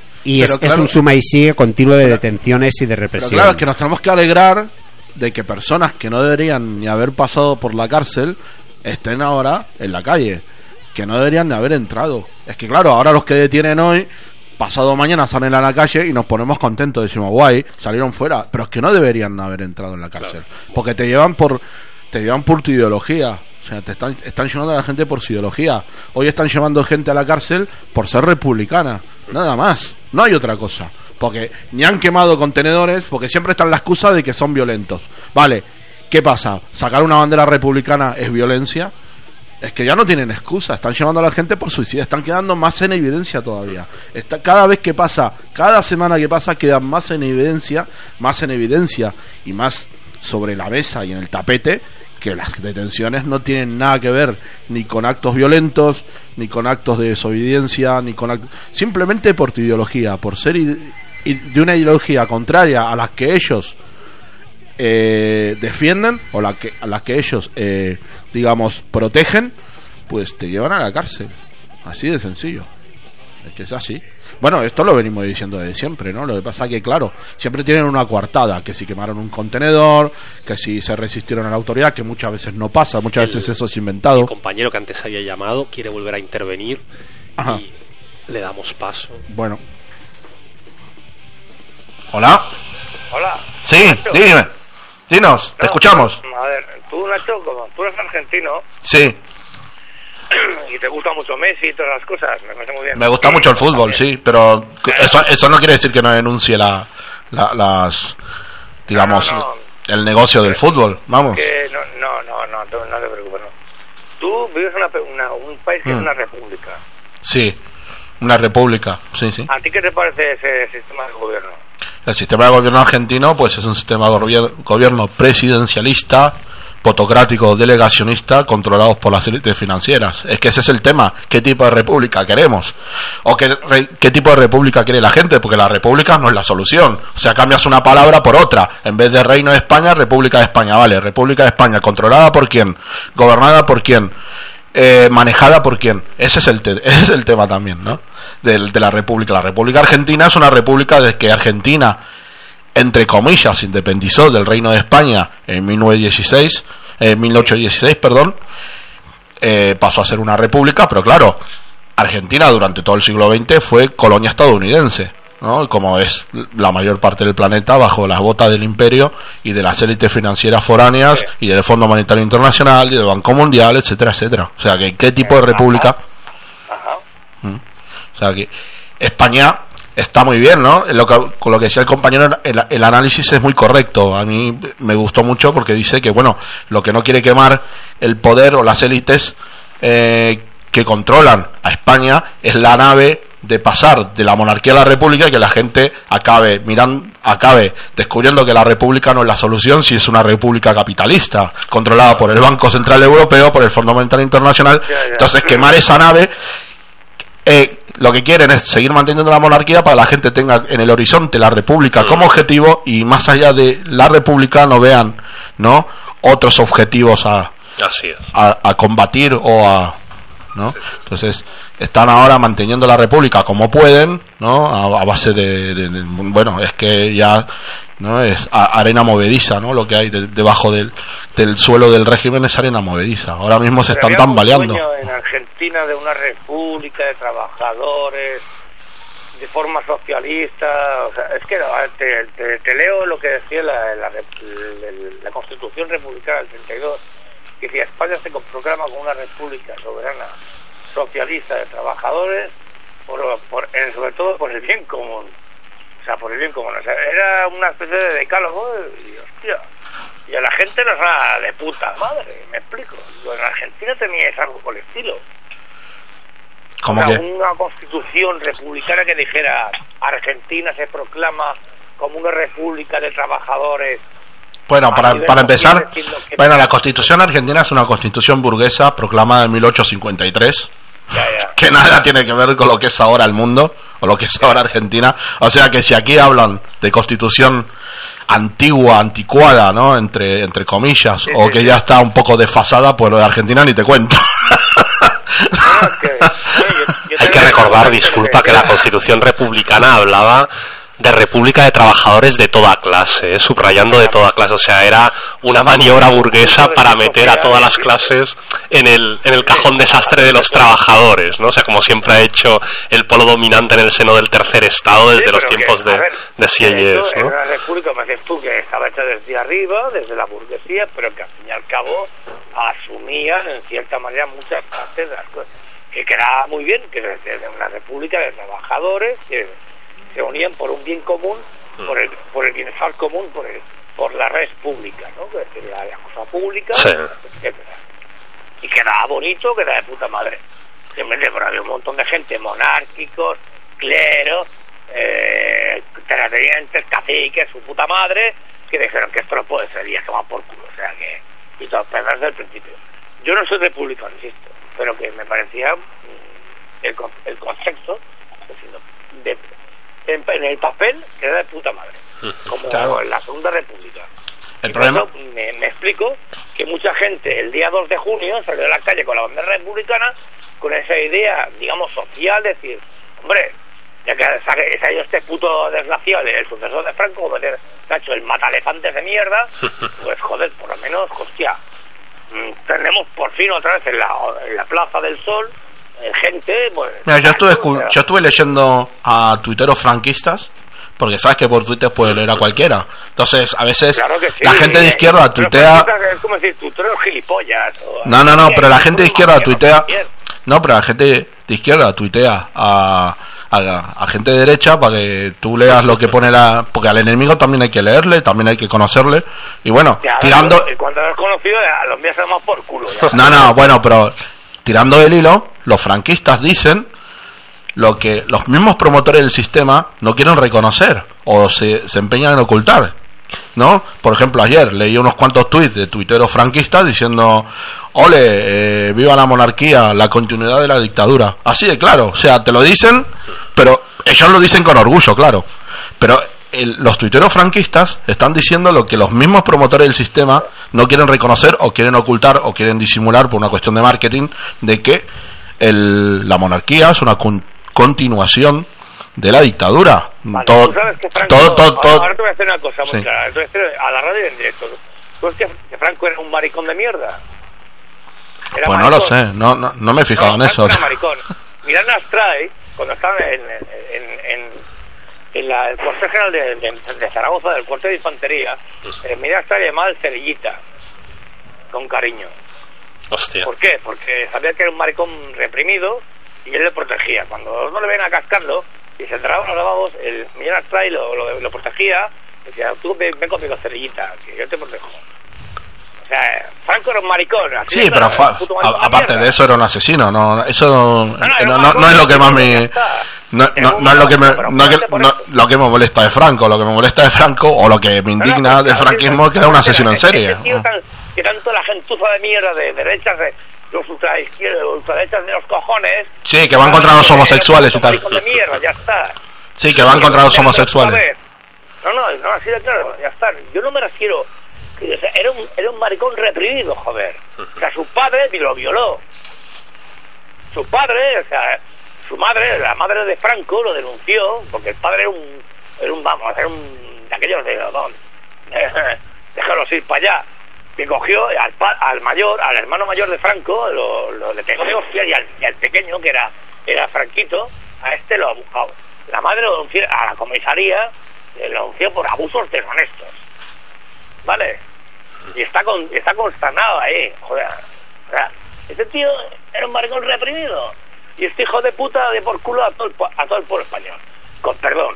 Y es, claro, es un suma y sigue continuo de detenciones y de represión. Pero claro, es que nos tenemos que alegrar de que personas que no deberían ni haber pasado por la cárcel estén ahora en la calle, que no deberían ni haber entrado. Es que claro, ahora los que detienen hoy, pasado mañana salen a la calle y nos ponemos contentos, decimos guay, salieron fuera, pero es que no deberían haber entrado en la cárcel, claro, porque te llevan por te llevan por tu ideología. O sea, te están, están llevando a la gente por su ideología. Hoy están llevando gente a la cárcel por ser republicana. Nada más. No hay otra cosa. Porque ni han quemado contenedores, porque siempre está la excusa de que son violentos. Vale, ¿qué pasa? ¿Sacar una bandera republicana es violencia? Es que ya no tienen excusa. Están llevando a la gente por suicidio. Están quedando más en evidencia todavía. Está, cada vez que pasa, cada semana que pasa, quedan más en evidencia, más en evidencia y más sobre la mesa y en el tapete, que las detenciones no tienen nada que ver ni con actos violentos, ni con actos de desobediencia, ni con act... simplemente por tu ideología, por ser ide... de una ideología contraria a las que ellos eh, defienden o la que, a las que ellos eh, digamos protegen, pues te llevan a la cárcel. Así de sencillo. Es que es así. Bueno, esto lo venimos diciendo desde siempre, ¿no? Lo que pasa es que, claro, siempre tienen una coartada, que si quemaron un contenedor, que si se resistieron a la autoridad, que muchas veces no pasa, muchas el, veces eso es inventado. El compañero que antes había llamado quiere volver a intervenir. Ajá. Y le damos paso. Bueno. Hola. Hola. Sí, Nacho. Dime. Dinos, no, te escuchamos. A ver, tú, Nacho, como tú eres argentino. Sí. Y te gusta mucho Messi y todas las cosas, me parece muy bien. Me gusta mucho el fútbol, sí, pero eso, eso no quiere decir que no denuncie la, la las, digamos, no, no, no. el negocio del fútbol, vamos. Que no, no, no, no, no, no te preocupes, no. Tú vives en una, una, un país que mm. es una república. Sí, una república, sí, sí. ¿A ti qué te parece ese sistema de gobierno? El sistema de gobierno argentino, pues es un sistema de gobier- gobierno presidencialista, potocrático, delegacionista, controlados por las élites financieras. Es que ese es el tema. ¿Qué tipo de república queremos? ¿O qué, re, qué tipo de república quiere la gente? Porque la república no es la solución. O sea, cambias una palabra por otra. En vez de Reino de España, República de España. Vale, República de España. ¿Controlada por quién? ¿Gobernada por quién? Eh, ¿manejada por quién? Ese es el te- ese es el tema también, ¿no? De, de la república. La República Argentina es una república de que Argentina entre comillas, se independizó del Reino de España en mil novecientos dieciséis, eh, mil ochocientos dieciséis, perdón, eh, pasó a ser una república, pero claro, Argentina durante todo el siglo veinte fue colonia estadounidense, ¿no? Como es la mayor parte del planeta bajo las botas del imperio y de las élites financieras foráneas, sí, y del Fondo Monetario Internacional y del Banco Mundial, etcétera, etcétera. O sea, que ¿qué tipo de república? Ajá. ¿Mm? O sea, que España está muy bien, ¿no? Lo que, con lo que decía el compañero, el, el análisis es muy correcto. A mí me gustó mucho porque dice que, bueno, lo que no quiere quemar el poder o las élites eh, que controlan a España es la nave de pasar de la monarquía a la república, y que la gente acabe mirando, acabe descubriendo que la república no es la solución si es una república capitalista controlada por el Banco Central Europeo, por el Fondo Monetario Internacional. Entonces, quemar esa nave, eh, lo que quieren es seguir manteniendo la monarquía para que la gente tenga en el horizonte la república como objetivo, y más allá de la república no vean, ¿no?, otros objetivos a, Así es. a, a combatir o a, ¿no? Entonces están ahora manteniendo la república como pueden, ¿no?, a, a base de, de, de, bueno, es que ya no es a, arena movediza, ¿no? Lo que hay de, debajo del, del suelo del régimen es arena movediza. Ahora mismo se están tambaleando. En Argentina de una república de trabajadores de forma socialista, o sea, es que te, te, te leo lo que decía la, la, la, la Constitución Republicana del treinta y dos, que si España se proclama como una república soberana socialista de trabajadores, por, por, en, sobre todo por el bien común, o sea, por el bien común, o sea, era una especie de decálogo, y hostia, y a la gente nos da de puta madre, me explico. Yo en Argentina teníais algo por el estilo. ¿Cómo una, que? Una constitución republicana que dijera Argentina se proclama como una república de trabajadores. Bueno, para, para empezar, bueno, la Constitución argentina es una constitución burguesa proclamada en mil ochocientos cincuenta y tres, ya, ya. que nada tiene que ver con lo que es ahora el mundo, o lo que es ahora Argentina. O sea que si aquí hablan de constitución antigua, anticuada, ¿no?, entre entre comillas, sí, o sí, que sí. ya está un poco desfasada, pues lo de Argentina ni te cuento. No, es que, oye, yo, yo Hay que recordar, disculpa, que la Constitución republicana hablaba de república de trabajadores de toda clase, ¿eh? Subrayando de toda clase, o sea, era una maniobra burguesa para meter a todas las clases en el en el cajón desastre de los trabajadores, ¿no? O sea, como siempre ha hecho el polo dominante en el seno del tercer estado desde sí, los tiempos que, de, ver, de Sieyès, ¿no? En una república, me dices tú, que estaba hecha desde arriba, desde la burguesía, pero que al fin y al cabo asumían en cierta manera muchas partes de las cosas, que quedaba muy bien, que era una república de trabajadores que se unían por un bien común, por el por el bienestar común, por el por la red pública, ¿no? Que es la, la cosa pública, sí, etcétera. Y quedaba bonito, quedaba de puta madre. Simplemente, pero había un montón de gente, monárquicos, cleros, eh, terratenientes, caciques, su puta madre, que dijeron que esto no puede ser, y es que va por culo, o sea que, y todo desde el principio. Yo no soy republicano, insisto, pero que me parecía mmm, el, el concepto de En, en el papel queda de puta madre, como claro. En la Segunda República. El problema... me, me explico que mucha gente el día dos de junio salió a la calle con la bandera republicana con esa idea, digamos, social, de decir, hombre, ya que se ha ido este puto desgraciado, el sucesor de Franco, como se ha hecho el matalefantes de mierda, pues joder, por lo menos, hostia, tenemos por fin otra vez en la, en la Plaza del Sol gente, pues... Mira, yo estuve, escu- yo estuve leyendo a tuiteros franquistas, porque sabes que por Twitter puede leer a cualquiera. Entonces, a veces claro sí, la gente de izquierda tuitea... Es como decir, tuiteros gilipollas. O... No, no, no, pero la gente de izquierda tuitea... No, pero la gente de izquierda tuitea a, a, a gente de derecha para que tú leas lo que pone la... Porque al enemigo también hay que leerle, también hay que conocerle. Y bueno, ya, tirando... Cuando lo has conocido, a los míos se más por culo. Ya. No, no, bueno, pero... Tirando del hilo, los franquistas dicen lo que los mismos promotores del sistema no quieren reconocer o se, se empeñan en ocultar, ¿no? Por ejemplo, ayer leí unos cuantos tuits de tuiteros franquistas diciendo, ole, eh, viva la monarquía, la continuidad de la dictadura. Así de claro, o sea, te lo dicen, pero ellos lo dicen con orgullo, claro. Pero el, los tuiteros franquistas están diciendo lo que los mismos promotores del sistema no quieren reconocer o quieren ocultar o quieren disimular por una cuestión de marketing, de que el, la monarquía es una con, continuación de la dictadura. Vale, todo, tú sabes que Franco, todo, todo, todo, ahora te voy a hacer una cosa muy sí. clara, te voy a decir a la radio en directo. ¿Tú sabes que Franco era un maricón de mierda? Era pues maricón. no lo sé, no, no, no me he fijado no, en eso. Era maricón. Miranda Astray, cuando estaba en, en, en, en la, el cuartel general de, de, de Zaragoza, del cuartel de infantería, eh, Miranda Astray llamaba el Cerillita, con cariño. Hostia. ¿Por qué? Porque sabía que era un maricón reprimido y él le protegía. Cuando no le ven a cascarlo y se entraban los lavabos, el Millán Astray lo, lo, lo protegía. Decía, tú ven, ven conmigo, Cerillita, que yo te protejo. O sea, Franco era un maricón. Sí, pero era fa, un a, aparte de, de eso era un asesino. No, eso no, no, no, no, no, no, no es lo que más me... No, no, no es lo que me, no, que, no, lo que me molesta de Franco. Lo que me molesta de Franco, o lo que me indigna no, no, del franquismo, es que era un asesino en serie. Ese tío tan, que tanto la gentuza de mierda de derechas, de los ultraizquierdas, los ultraderechas de los cojones... Sí, que van contra los homosexuales y tal. De mierda, ya está. Sí, que van contra los homosexuales. No, no, no, así de claro, ya está. Yo no me refiero... O sea, era, un, era un maricón reprimido, joder. O sea, su padre lo violó. Su padre, o sea, su madre, la madre de Franco, lo denunció, porque el padre era un... Era un, vamos, era un... de aquellos de... Don, déjalos ir para allá. Que cogió al, al mayor, al hermano mayor de Franco, lo, lo le pegó de hostia, y al, y al pequeño, que era, era Franquito, a este lo ha buscado. La madre lo denunció a la comisaría, lo denunció por abusos deshonestos. ¿Vale? Y está con, está consternado ahí, joder. O sea, este tío era un maricón reprimido. Y este hijo de puta de por culo a todo el, a todo el pueblo español. Con perdón.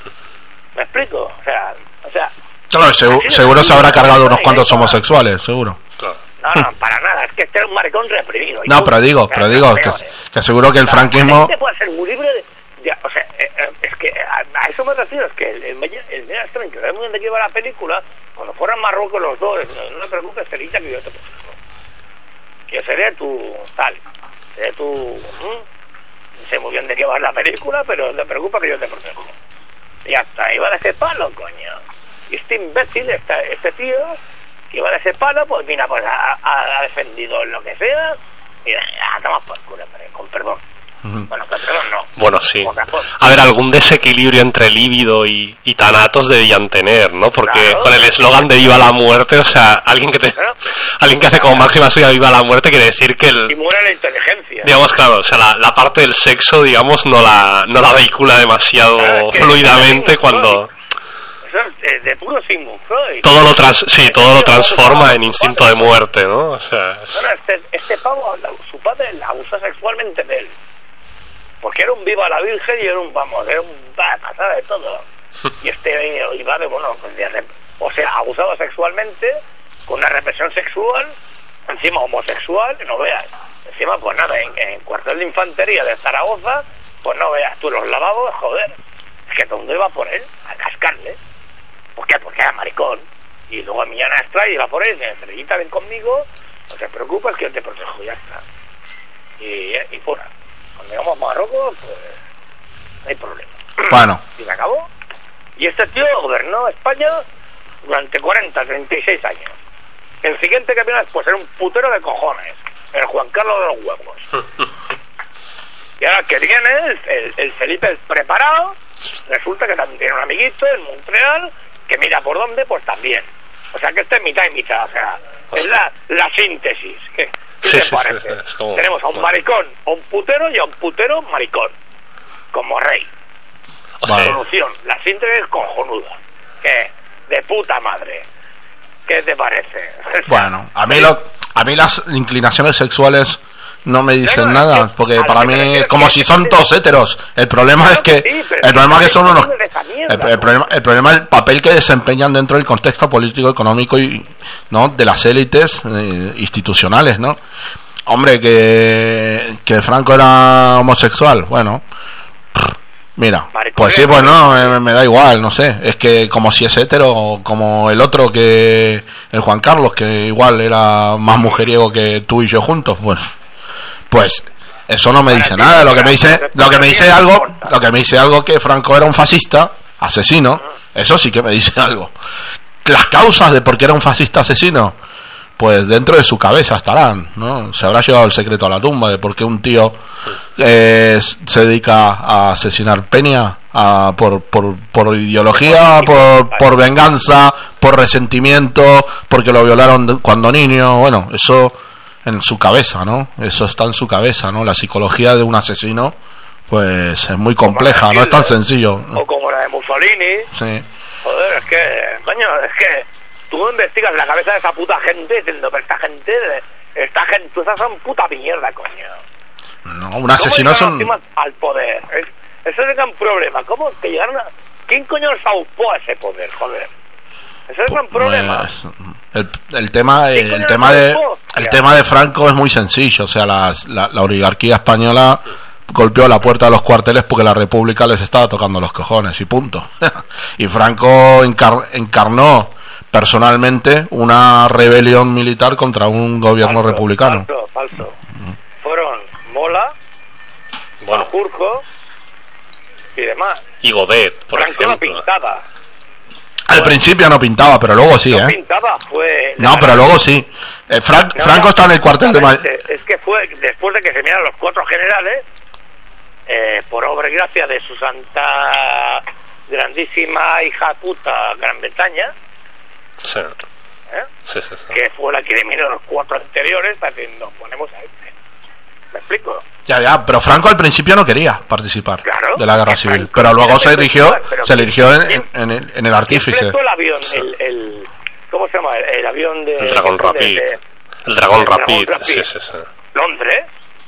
¿Me explico? O sea, o sea... Claro, seguro, seguro se habrá cargado unos cuantos homosexuales, seguro. Claro. No, no, para nada. Es que este era un maricón reprimido. No, pero digo, pero digo, que, que seguro que el franquismo... Este puede ser muy libre de... de o sea, es que a, a eso me refiero. Es que el, el, el, el que sabe muy bien de qué iba la película, cuando fueran Marruecos los dos, no, no me preocupes, Cerita, que yo te protejo. Que yo seré tu tal. Seré tu... ¿Mm? No sé muy bien de qué va la película, pero no te preocupes que yo te protejo. Y hasta iba de ese palo, coño. Y este imbécil, este, este tío, que iba de ese palo, pues mira, pues ha, ha, ha defendido lo que sea, y ya, toma por culo, con perdón. Uh-huh. Bueno, con perdón no. Bueno, sí. A ver, algún desequilibrio entre líbido y, y tanatos debían tener, ¿no? Porque claro, con el eslogan de viva la muerte, o sea, alguien que te, claro, alguien que hace como máxima suya viva la muerte quiere decir que el... Y muere la inteligencia. Digamos, claro, o sea, la, la parte del sexo, digamos, no la, no la vehicula demasiado claro, es que fluidamente cuando... De, de puro Sigmund Freud. Todo lo trans, sí, todo lo transforma en instinto de muerte, ¿no? O sea, es... bueno, este, este pavo, su padre la abusó sexualmente de él. Porque era un viva la virgen y era un, vamos, era un pasada de todo. Y este iba de, bueno, de, o sea, abusado sexualmente, con una represión sexual, encima homosexual, no veas. Encima, pues nada, en, en cuartel de infantería de Zaragoza, pues no veas tú los lavabos, joder. Es que todo el mundo iba por él, a cascarle. ¿Por qué? Porque era maricón. Y luego Millán Astray iba por él, me Cerillita, ven conmigo, no te preocupes que yo te protejo, ya está. Y, y fuera. Cuando llegamos a Marruecos, pues no hay problema. Bueno. Y se acabó. Y este tío gobernó España durante cuarenta, treinta y seis años. El siguiente que viene después era un putero de cojones, el Juan Carlos de los huevos. Y ahora que viene el, el, el Felipe el preparado, resulta que también tiene un amiguito en Montreal que mira por dónde, pues también. O sea que este es mitad y mitad, o sea, es la, la síntesis. ¿Qué, qué sí, te sí, parece? Sí, sí, como... Tenemos a un maricón, a un putero y a un putero maricón, como rey. O sea, solución, la síntesis es cojonuda. ¿Qué? De puta madre. ¿Qué te parece? Bueno, a mí, lo, a mí las inclinaciones sexuales no me dicen no, nada, es que, porque para mí es como si son todos héteros. El problema es que sí, el problema es que son unos mierda, el, el problema el problema es el papel que desempeñan dentro del contexto político, económico y no de las élites eh, institucionales, ¿no? Hombre, que que Franco era homosexual, bueno, mira, pues sí, pues no, me, me da igual, no sé, es que como si es hetero, como el otro que el Juan Carlos, que igual era más mujeriego que tú y yo juntos, bueno. Pues eso no me dice nada, lo que me dice, lo que me dice algo, lo que me dice algo que Franco era un fascista, asesino, eso sí que me dice algo. Las causas de por qué era un fascista asesino, pues dentro de su cabeza estarán, ¿no? Se habrá llevado el secreto a la tumba de por qué un tío eh, se dedica a asesinar peña, a, por, por, por ideología, por, por venganza, por resentimiento, porque lo violaron cuando niño. Bueno, eso en su cabeza, ¿no? Eso está en su cabeza, ¿no? La psicología de un asesino, pues es muy compleja, no es tan sencillo. O como la de Mussolini. Sí. Joder, es que, coño, es que tú investigas la cabeza de esa puta gente diciendo, pero esta gente, esta gente, esas son puta mierda, coño. No, un asesino es un... al poder. Es, eso es el gran problema. ¿Cómo que llegaron a... ¿Quién coño les aupó a ese poder, joder? Eso es el gran problema. Pues, el, el tema, el, el tema de, el tema de Franco es muy sencillo. O sea, las, la, la oligarquía española golpeó la puerta de los cuarteles porque la República les estaba tocando los cojones y punto. Y Franco encar, encarnó personalmente una rebelión militar contra un gobierno falso, republicano. Falso, falso. Fueron Mola, bueno, Sanjurjo y demás. Y Godet, por Franco ejemplo. no pintaba. Al principio no pintaba, pero luego sí, no ¿eh? pintaba, fue... No, pero luego sí. Eh, Fran, no, Franco no, está en el cuartel de Madrid. Es que fue después de que se miran los cuatro generales, eh, por obra y gracia de su santa grandísima hija puta Gran Bretaña, Sí. ¿eh? Sí, sí, sí. Que fue la que eliminó los cuatro anteriores, haciendo, ponemos a este. ¿Me explico? Ya, ya, pero Franco al principio no quería participar Claro, de la guerra que civil, Franco pero luego se quería dirigió, participar, pero se que- dirigió en, ¿quién- en, en el, en el ¿Quién artífice. fletó el avión? El, el, ¿Cómo se llama? El avión de... El Dragón de- Rapid. de- El Dragón el Rapid. Dragón Rapid. Sí, sí, sí. Londres.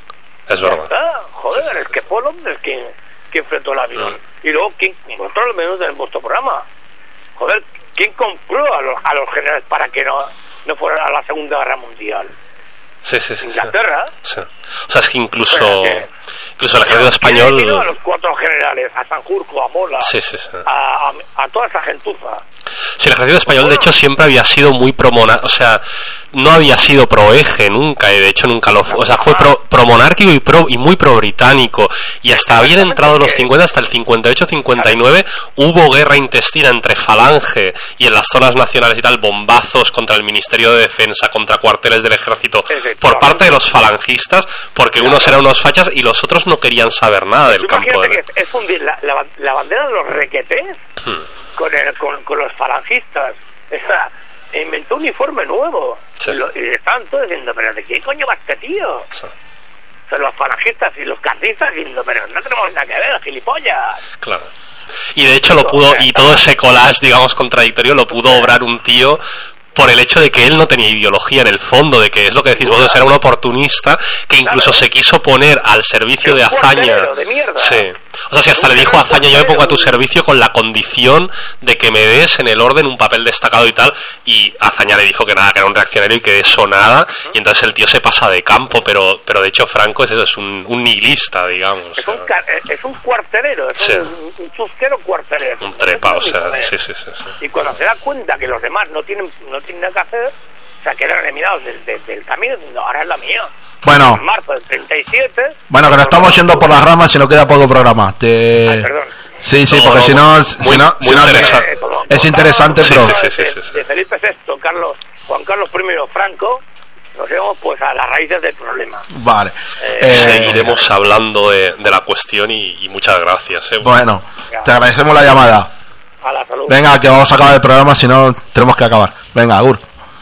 Es verdad. Ah, joder, Sí, sí, es sí, que sí. fue Londres quien, quien fletó el avión. Mm. Y luego, ¿quién vosotros lo menos de vuestro programa? Joder, ¿quién compró a los, a los generales para que no, no fueran a la Segunda Guerra Mundial? Sí, sí, sí. sí. Inglaterra. Sí. O sea, es que incluso, Espérate. incluso el ejército ¿Quién español. eliminó a los cuatro generales? A Sanjurjo, a Mola, Sí, sí, sí. a, a, a toda esa gentuza. Sí, el ejército español de hecho siempre había sido muy pro mona- o sea, no había sido pro eje nunca, y de hecho nunca lo fue, o sea, fue pro, pro monárquico y pro y muy pro británico, y hasta bien entrado los cincuenta, hasta el cincuenta y ocho cincuenta y nueve hubo guerra intestina entre Falange y en las zonas nacionales y tal, bombazos contra el Ministerio de Defensa, contra cuarteles del ejército por parte de los falangistas, porque unos eran unos fachas y los otros no querían saber nada del Tú campo de... imagínate que es fundir la, la, la bandera de los requetés Hmm. con, el, con, con los falangistas. Esa, inventó un uniforme nuevo. Sí. Y, lo, y estaban todos diciendo, pero ¿de qué coño va este tío? Sí. O sea, los falangistas y los carlistas diciendo, pero no tenemos nada que ver, gilipollas. Claro. Y de hecho lo pudo, y todo ese collage, digamos, contradictorio, lo pudo obrar un tío por el hecho de que él no tenía ideología en el fondo, de que es lo que decís vosotros, era un oportunista que incluso Claro. se quiso poner al servicio Un de Azaña. cuartelero de mierda. Sí. O sea, si hasta le dijo a Azaña, yo me pongo a tu servicio con la condición de que me des en el orden un papel destacado y tal, y Azaña le dijo que nada, que era un reaccionario y que de eso nada, y entonces el tío se pasa de campo, pero pero de hecho Franco es eso, es un, un nihilista, digamos. Es un, car- es un cuartelero, es Sí. un, un chusquero cuartelero. Un trepa, o sea, Joder. sí, sí, sí, sí. Y cuando se da cuenta que los demás no tienen no tienen nada que hacer, o sea, quedan eliminados del, del, del camino, diciendo, ahora es la mía. Bueno, En marzo del treinta y siete... bueno, que nos estamos yendo por las ramas y nos queda poco programa. Te... Ay, perdón. Sí, sí, No, porque no, si no, muy- si no, muy si no- interesante. Eh, como- es como interesante, estábamos pero... Sí, sí, de- sí, sí. de Felipe sexto, Carlos, Juan Carlos primero, Franco, nos llevamos pues a las raíces del problema. Vale. Eh, Eh, Seguiremos hablando de, de la cuestión y, y muchas gracias. ¿eh? Bueno, te agradecemos la llamada. A la salud. Venga, que vamos a acabar el programa, si no tenemos que acabar. Venga, Agur.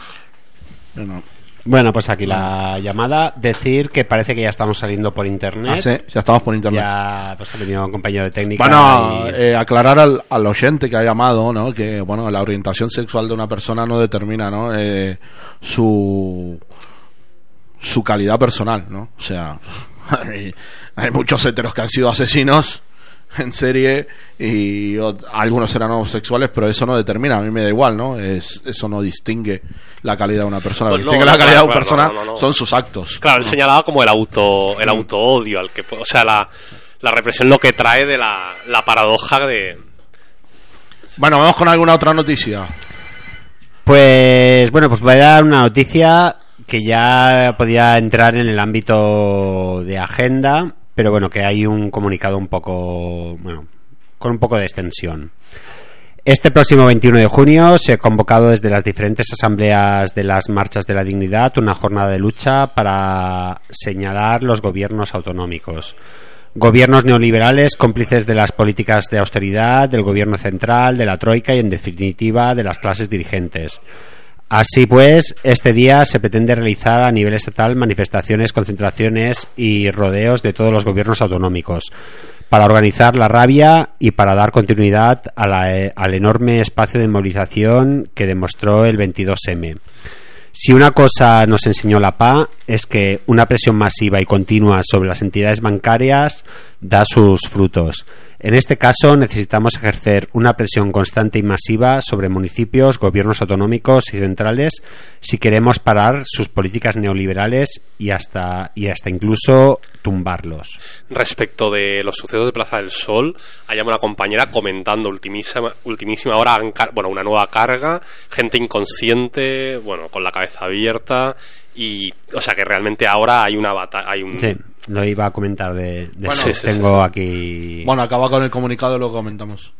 Bueno, pues aquí la llamada. Decir que parece que ya estamos saliendo por internet. Ah, sí, ya estamos por internet. Ya pues ha venido un compañero de técnica. Bueno, y- eh, aclarar al, al oyente que ha llamado, ¿no? Que bueno, la orientación sexual de una persona no determina, ¿no? Eh, su su calidad personal, ¿no? O sea, hay, hay muchos heteros que han sido asesinos en serie y o- algunos serán homosexuales, pero eso no determina, a mí me da igual, ¿no? Es, eso no distingue la calidad de una persona. Lo que Pues no, distingue la no, calidad claro, de una claro, persona no, no, no. son sus actos. Claro, él señalaba como el auto el auto odio al que, o sea, la, la represión lo que trae de la, la paradoja de... Bueno, vamos con alguna otra noticia. Pues bueno, pues voy a dar una noticia que ya podía entrar en el ámbito de agenda, pero bueno, que hay un comunicado un poco, bueno, con un poco de extensión. Este próximo veintiuno de junio se ha convocado desde las diferentes asambleas de las Marchas de la Dignidad una jornada de lucha para señalar los gobiernos autonómicos. Gobiernos neoliberales cómplices de las políticas de austeridad, del gobierno central, de la troika y, en definitiva, de las clases dirigentes. Así pues, este día se pretende realizar a nivel estatal manifestaciones, concentraciones y rodeos de todos los gobiernos autonómicos para organizar la rabia y para dar continuidad a la, al enorme espacio de movilización que demostró el veintidós eme. Si una cosa nos enseñó la P A es que una presión masiva y continua sobre las entidades bancarias da sus frutos. En este caso necesitamos ejercer una presión constante y masiva sobre municipios, gobiernos autonómicos y centrales si queremos parar sus políticas neoliberales y hasta, y hasta incluso tumbarlos. Respecto de los sucesos de Plaza del Sol, hay una compañera comentando ultimísima, ultimísima hora, bueno, una nueva carga, gente inconsciente, bueno, con la cabeza abierta y, o sea, que realmente ahora hay una batalla, hay un... Sí, lo iba a comentar de, de bueno, sí, sí, tengo sí, sí. aquí... Bueno, acaba con el comunicado y lo comentamos.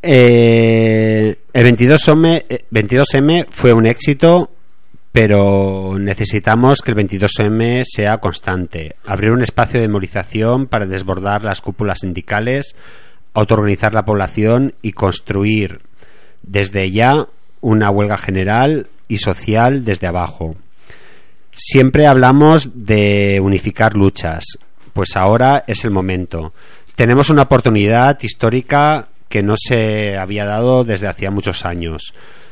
Eh, el veintidós eme fue un éxito, pero necesitamos que el veintidós eme sea constante. Abrir un espacio de movilización para desbordar las cúpulas sindicales, autoorganizar la población y construir desde ya una huelga general y social desde abajo. Siempre hablamos de unificar luchas, pues ahora es el momento. Tenemos una oportunidad histórica que no se había dado desde hacía muchos años.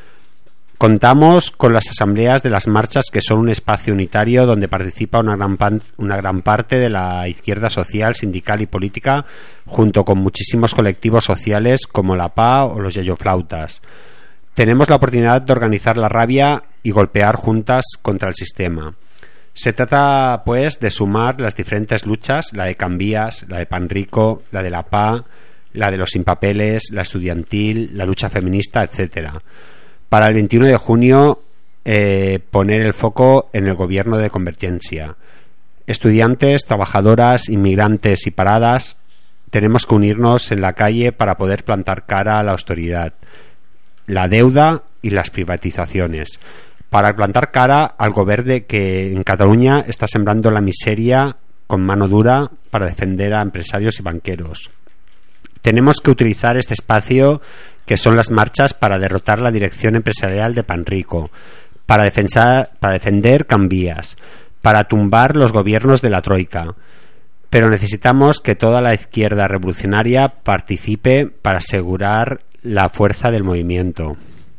Contamos con las asambleas de las marchas, que son un espacio unitario donde participa una gran, pan, una gran parte de la izquierda social, sindical y política, junto con muchísimos colectivos sociales como la P A o los yayoflautas. Tenemos la oportunidad de organizar la rabia y golpear juntas contra el sistema. Se trata, pues, de sumar las diferentes luchas, la de Cambías, la de Panrico, la de la P A, la de los sin papeles, la estudiantil, la lucha feminista, etcétera. Para el veintiuno de junio, eh, poner el foco en el gobierno de convergencia. Estudiantes, trabajadoras, inmigrantes y paradas, tenemos que unirnos en la calle para poder plantar cara a la austeridad, la deuda y las privatizaciones, para plantar cara al gobierno que en Cataluña está sembrando la miseria con mano dura para defender a empresarios y banqueros. Tenemos que utilizar este espacio que son las marchas para derrotar la dirección empresarial de Panrico, para, defensar, para defender Cambías, para tumbar los gobiernos de la troika. Pero necesitamos que toda la izquierda revolucionaria participe para asegurar la fuerza del movimiento.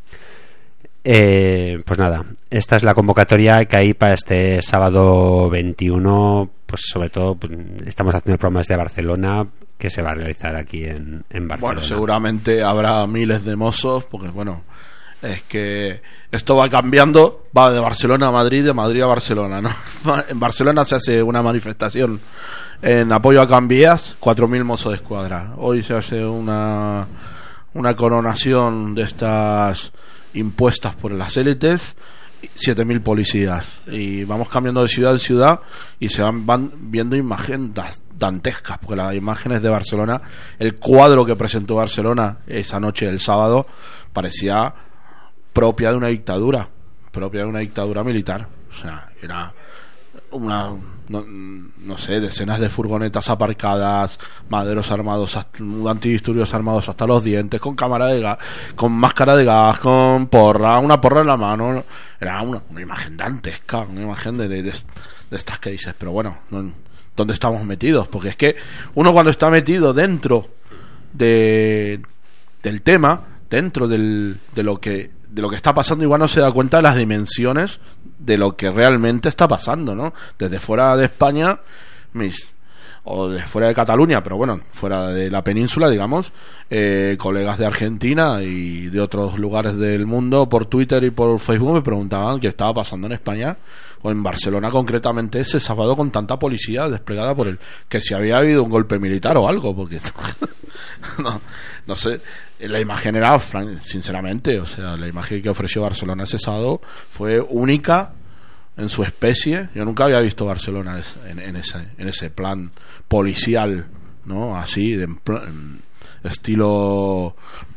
Eh, pues nada, esta es la convocatoria que hay para este sábado veintiuno. Pues sobre todo pues, estamos haciendo el programa desde Barcelona, que se va a realizar aquí en, en Barcelona. Bueno, seguramente habrá miles de mozos, porque bueno, es que esto va cambiando, va de Barcelona a Madrid, de Madrid a Barcelona, ¿no? En Barcelona se hace una manifestación en apoyo a Cambías, cuatro mil mozos de escuadra. Hoy se hace una una coronación de estas impuestas por las élites, siete mil policías, y vamos cambiando de ciudad en ciudad y se van, van viendo imágenes dantescas, porque las imágenes de Barcelona, el cuadro que presentó Barcelona esa noche del sábado parecía propia de una dictadura, propia de una dictadura militar. O sea, era una, no, no sé, decenas de furgonetas aparcadas, maderos armados, antidisturbios armados hasta los dientes, con cámara de gas, con máscara de gas, con porra, una porra en la mano. Era una, una imagen dantesca, una imagen de, de, de, de estas que dices, pero bueno, no, ¿dónde estamos metidos? Porque es que uno, cuando está metido dentro de del tema, dentro del, de lo que de lo que está pasando, igual no se da cuenta de las dimensiones de lo que realmente está pasando, ¿no? Desde fuera de España, mis o de fuera de Cataluña, pero bueno, fuera de la península, digamos, eh, colegas de Argentina y de otros lugares del mundo por Twitter y por Facebook me preguntaban qué estaba pasando en España o en Barcelona concretamente ese sábado con tanta policía desplegada por el que si había habido un golpe militar o algo, porque no, no sé, la imagen era, sinceramente, o sea, la imagen que ofreció Barcelona ese sábado fue única en su especie. Yo nunca había visto Barcelona en, en ese en ese plan policial, ¿no? Así de en, en estilo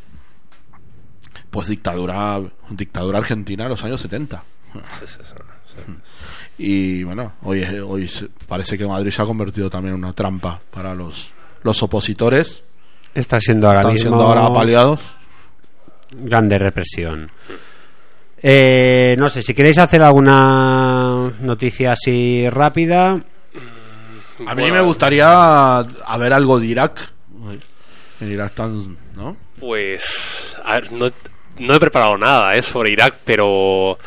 pues dictadura dictadura argentina de los años setenta. Sí, sí, sí, sí. Y bueno, hoy hoy parece que Madrid se ha convertido también en una trampa para los los opositores Está siendo ahora están mismo siendo ahora apaleados. grande represión. Eh, no sé, si queréis hacer alguna noticia así rápida. A mí me gustaría a ver algo de Irak. En Irak están, ¿no? Pues, a ver, no, no he preparado nada ¿eh? sobre Irak, pero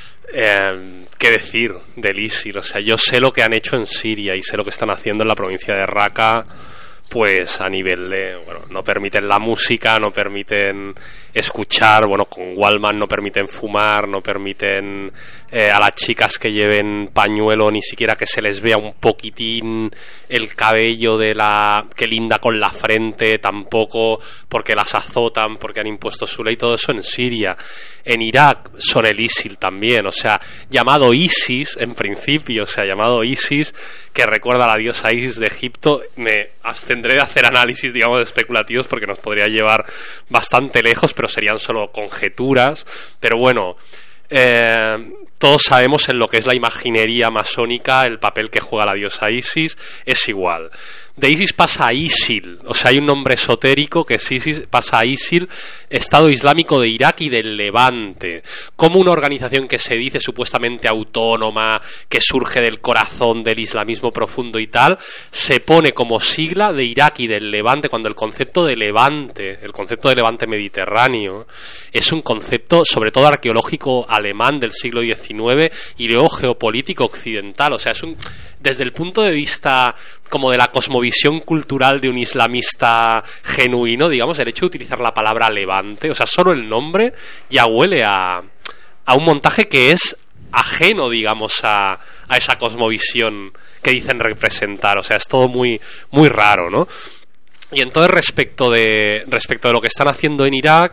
eh, qué decir del ISIL. O sea, yo sé lo que han hecho en Siria y sé lo que están haciendo en la provincia de Raqqa. Pues a nivel de, bueno, no permiten la música, no permiten escuchar, bueno, con Wallman no permiten fumar, no permiten eh, a las chicas que lleven pañuelo ni siquiera que se les vea un poquitín el cabello de la que linda con la frente, tampoco, porque las azotan, porque han impuesto su ley, todo eso en Siria. En Irak son el ISIL también, o sea, llamado ISIS en principio, o sea, llamado ISIS, que recuerda a la diosa Isis de Egipto. Me abstendré de hacer análisis, digamos, especulativos porque nos podría llevar bastante lejos, pero serían solo conjeturas. Pero bueno, eh, todos sabemos en lo que es la imaginería masónica el papel que juega la diosa Isis, es igual. De Isis pasa a ISIL, o sea, hay un nombre esotérico que es ISIS, pasa a ISIL, Estado Islámico de Irak y del Levante, como una organización que se dice supuestamente autónoma, que surge del corazón del islamismo profundo y tal, se pone como sigla de Irak y del Levante, cuando el concepto de Levante, el concepto de Levante mediterráneo, es un concepto sobre todo arqueológico alemán del siglo diecinueve y luego geopolítico occidental, o sea, es un, desde el punto de vista como de la cosmovisión cultural de un islamista genuino, digamos, el hecho de utilizar la palabra Levante, o sea, solo el nombre ya huele a, a un montaje que es ajeno, digamos, a, a esa cosmovisión que dicen representar, o sea, es todo muy, muy raro, ¿no? Y entonces respecto de, respecto de lo que están haciendo en Irak,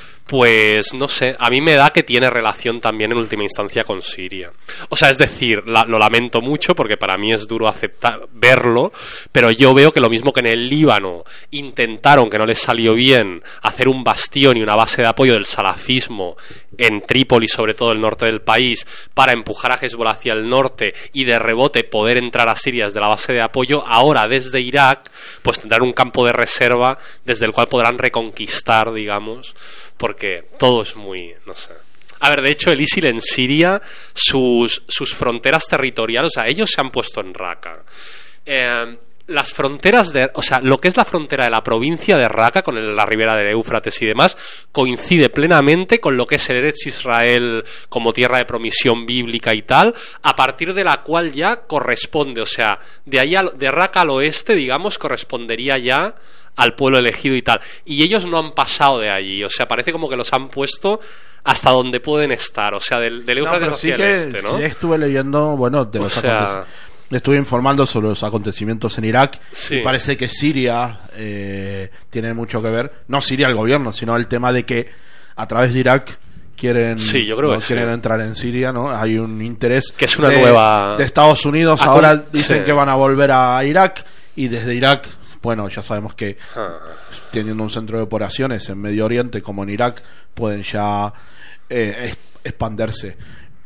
pues no sé, a mí me da que tiene relación también en última instancia con Siria. O sea, es decir, la, lo lamento mucho porque para mí es duro aceptar verlo, pero yo veo que lo mismo que en el Líbano intentaron, que no les salió bien, hacer un bastión y una base de apoyo del salafismo en Trípoli, sobre todo el norte del país, para empujar a Hezbollah hacia el norte y de rebote poder entrar a Siria desde la base de apoyo, ahora desde Irak pues tendrán un campo de reserva desde el cual podrán reconquistar, digamos, porque todo es muy, no sé. A ver, de hecho el ISIL en Siria, sus, sus fronteras territoriales, o sea, ellos se han puesto en Raqqa. Eh, las fronteras de, o sea, lo que es la frontera de la provincia de Raqqa con el, la ribera del Éufrates y demás, coincide plenamente con lo que es el Eretz Israel como tierra de promisión bíblica y tal, a partir de la cual ya corresponde, o sea, de ahí al, de Raqqa al oeste, digamos, correspondería ya al pueblo elegido y tal, y ellos no han pasado de allí, o sea, parece como que los han puesto hasta donde pueden estar, o sea, del, del Éufrates no, hacia sí el que, este, ¿no? Sí, estuve leyendo, bueno, de o los sea, acontecimientos. Me estuve informando sobre los acontecimientos en Irak. Sí. Y parece que Siria eh, tiene mucho que ver, no Siria el gobierno, sino el tema de que a través de Irak quieren, sí, yo creo no que quieren sí. entrar en Siria, ¿no? Hay un interés que es una de, nueva de Estados Unidos. ah, ahora con... dicen sí. que van a volver a Irak y desde Irak, bueno, ya sabemos que ah. teniendo un centro de operaciones en Medio Oriente como en Irak pueden ya eh, expandirse.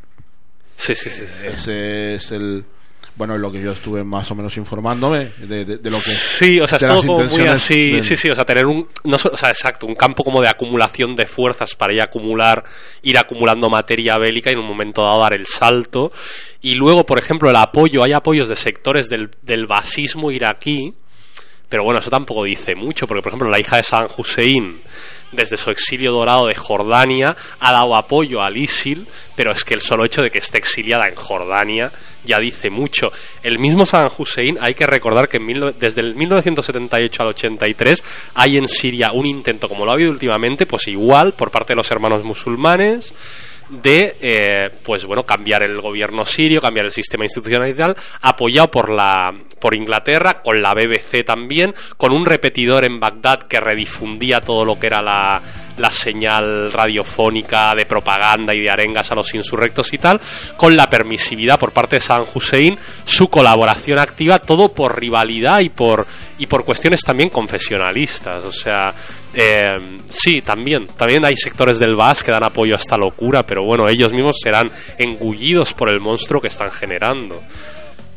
Sí, sí, sí, sí. Ese es el, bueno, lo que yo estuve más o menos informándome de, de, de lo que sí, o sea, es todo como muy así, de... sí, sí, o sea, tener un, no, o sea, exacto, un campo como de acumulación de fuerzas para ir acumular, ir acumulando materia bélica y en un momento dado dar el salto. Y luego, por ejemplo, el apoyo, hay apoyos de sectores del, del basismo iraquí, pero bueno, eso tampoco dice mucho, porque por ejemplo la hija de Saddam Hussein, desde su exilio dorado de Jordania, ha dado apoyo al ISIL, pero es que el solo hecho de que esté exiliada en Jordania ya dice mucho. El mismo Saddam Hussein, hay que recordar que en mil, desde el mil novecientos setenta y ocho al ochenta y tres hay en Siria un intento, como lo ha habido últimamente, pues igual, por parte de los hermanos musulmanes, de eh, pues bueno, cambiar el gobierno sirio, cambiar el sistema institucional y tal, apoyado por la por Inglaterra, con la B B C también, con un repetidor en Bagdad que redifundía todo lo que era la, la señal radiofónica de propaganda y de arengas a los insurrectos y tal, con la permisividad por parte de Saddam Hussein, su colaboración activa, todo por rivalidad y por y por cuestiones también confesionalistas, o sea, eh, sí, también también hay sectores del Baas que dan apoyo a esta locura, pero bueno, ellos mismos serán engullidos por el monstruo que están generando.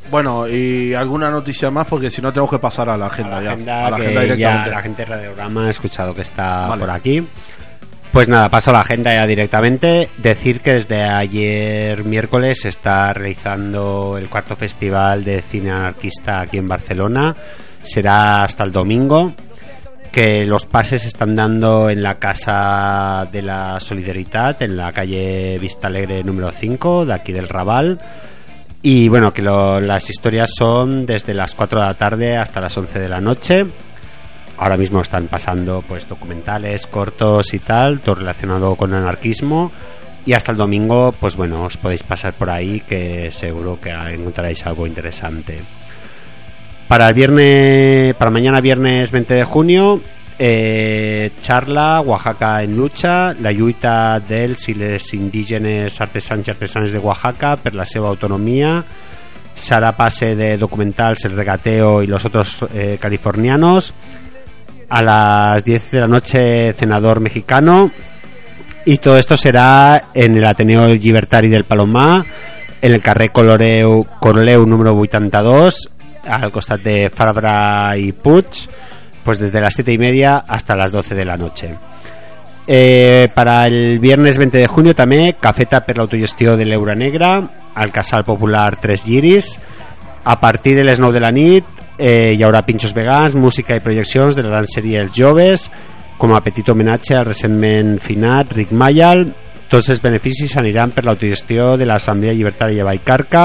Bueno, y alguna noticia más, porque si no tenemos que pasar a la agenda, a la ya. agenda, a la que agenda directamente. Ya la gente de Radiograma ha escuchado que está Vale. por aquí. Pues nada, paso a la agenda ya directamente. Decir que desde ayer miércoles se está realizando el cuarto festival de cine anarquista aquí en Barcelona. Será hasta el domingo. Que los pases se están dando en la Casa de la Solidaritat, en la calle Vista Alegre número cinco, de aquí del Raval. Y bueno, que lo, las historias son desde las cuatro de la tarde hasta las once de la noche. Ahora mismo están pasando pues documentales, cortos y tal, todo relacionado con el anarquismo. Y hasta el domingo, pues bueno, os podéis pasar por ahí, que seguro que encontraréis algo interesante. Para el viernes, para mañana viernes veinte de junio, eh, charla Oaxaca en lucha, la lluita dels i les indígenes artesans i artesanes de Oaxaca per la seva autonomía. Será pase de documentals El Regateo y los otros eh, californianos. A las diez de la noche, Cenador Mexicano. Y todo esto será en el Ateneo Llibertari del Palomar, en el carrer Coloreu, Coroleu número vuitanta-dos, al costat de Fabra y Puig, pues desde las siete y media hasta las doce de la noche. Eh, para el viernes veinte de junio també Cafeta per l'autogestió de l'Eura Negra al Casal Popular Tres Lliris. A partir de les nou de la nit eh, hi haurà pinxos vegans, música i projeccions de la gran sèrie Els Joves, com a petit homenatge al recentment finat Rick Mayall. Tots els beneficis aniran per l'autogestió de l'Assemblea Llibertària de Vallcarca.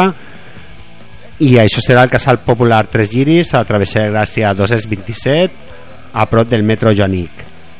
I això serà el Casal Popular Tres Lliris, a Travessera de Gràcia dos-cents vint-i-set, a prop del metro Joanic.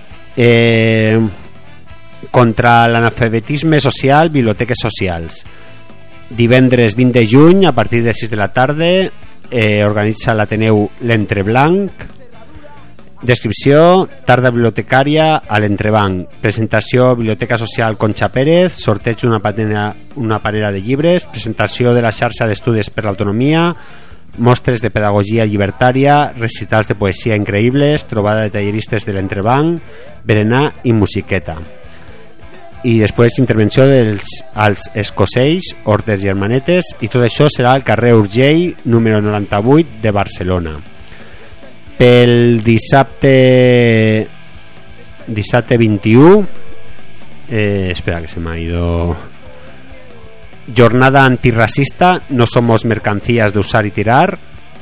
Eh, contra l'analfabetisme social, biblioteques socials. Divendres vint de juny, a partir de sis de la tarda, eh, organitza l'Ateneu l'Entreblanc. Descripció: tarda bibliotecària a l'Entrebanc. Presentació Biblioteca Social Concha Pérez. Sorteig una panera, una panera de llibres. Presentació de la xarxa d'estudis per l'autonomia. Mostres de pedagogia llibertària. Recitals de poesia increïbles. Trobada de talleristes de l'Entrebanc. Berenar i musiqueta. I després intervenció dels als escocells, Hortes Germanetes. I tot això serà al carrer Urgell número noranta-vuit de Barcelona. Pel dissabte dissabte vint-i-u, eh, espera que se me ha ido, jornada antirracista, no somos mercancías de usar y tirar,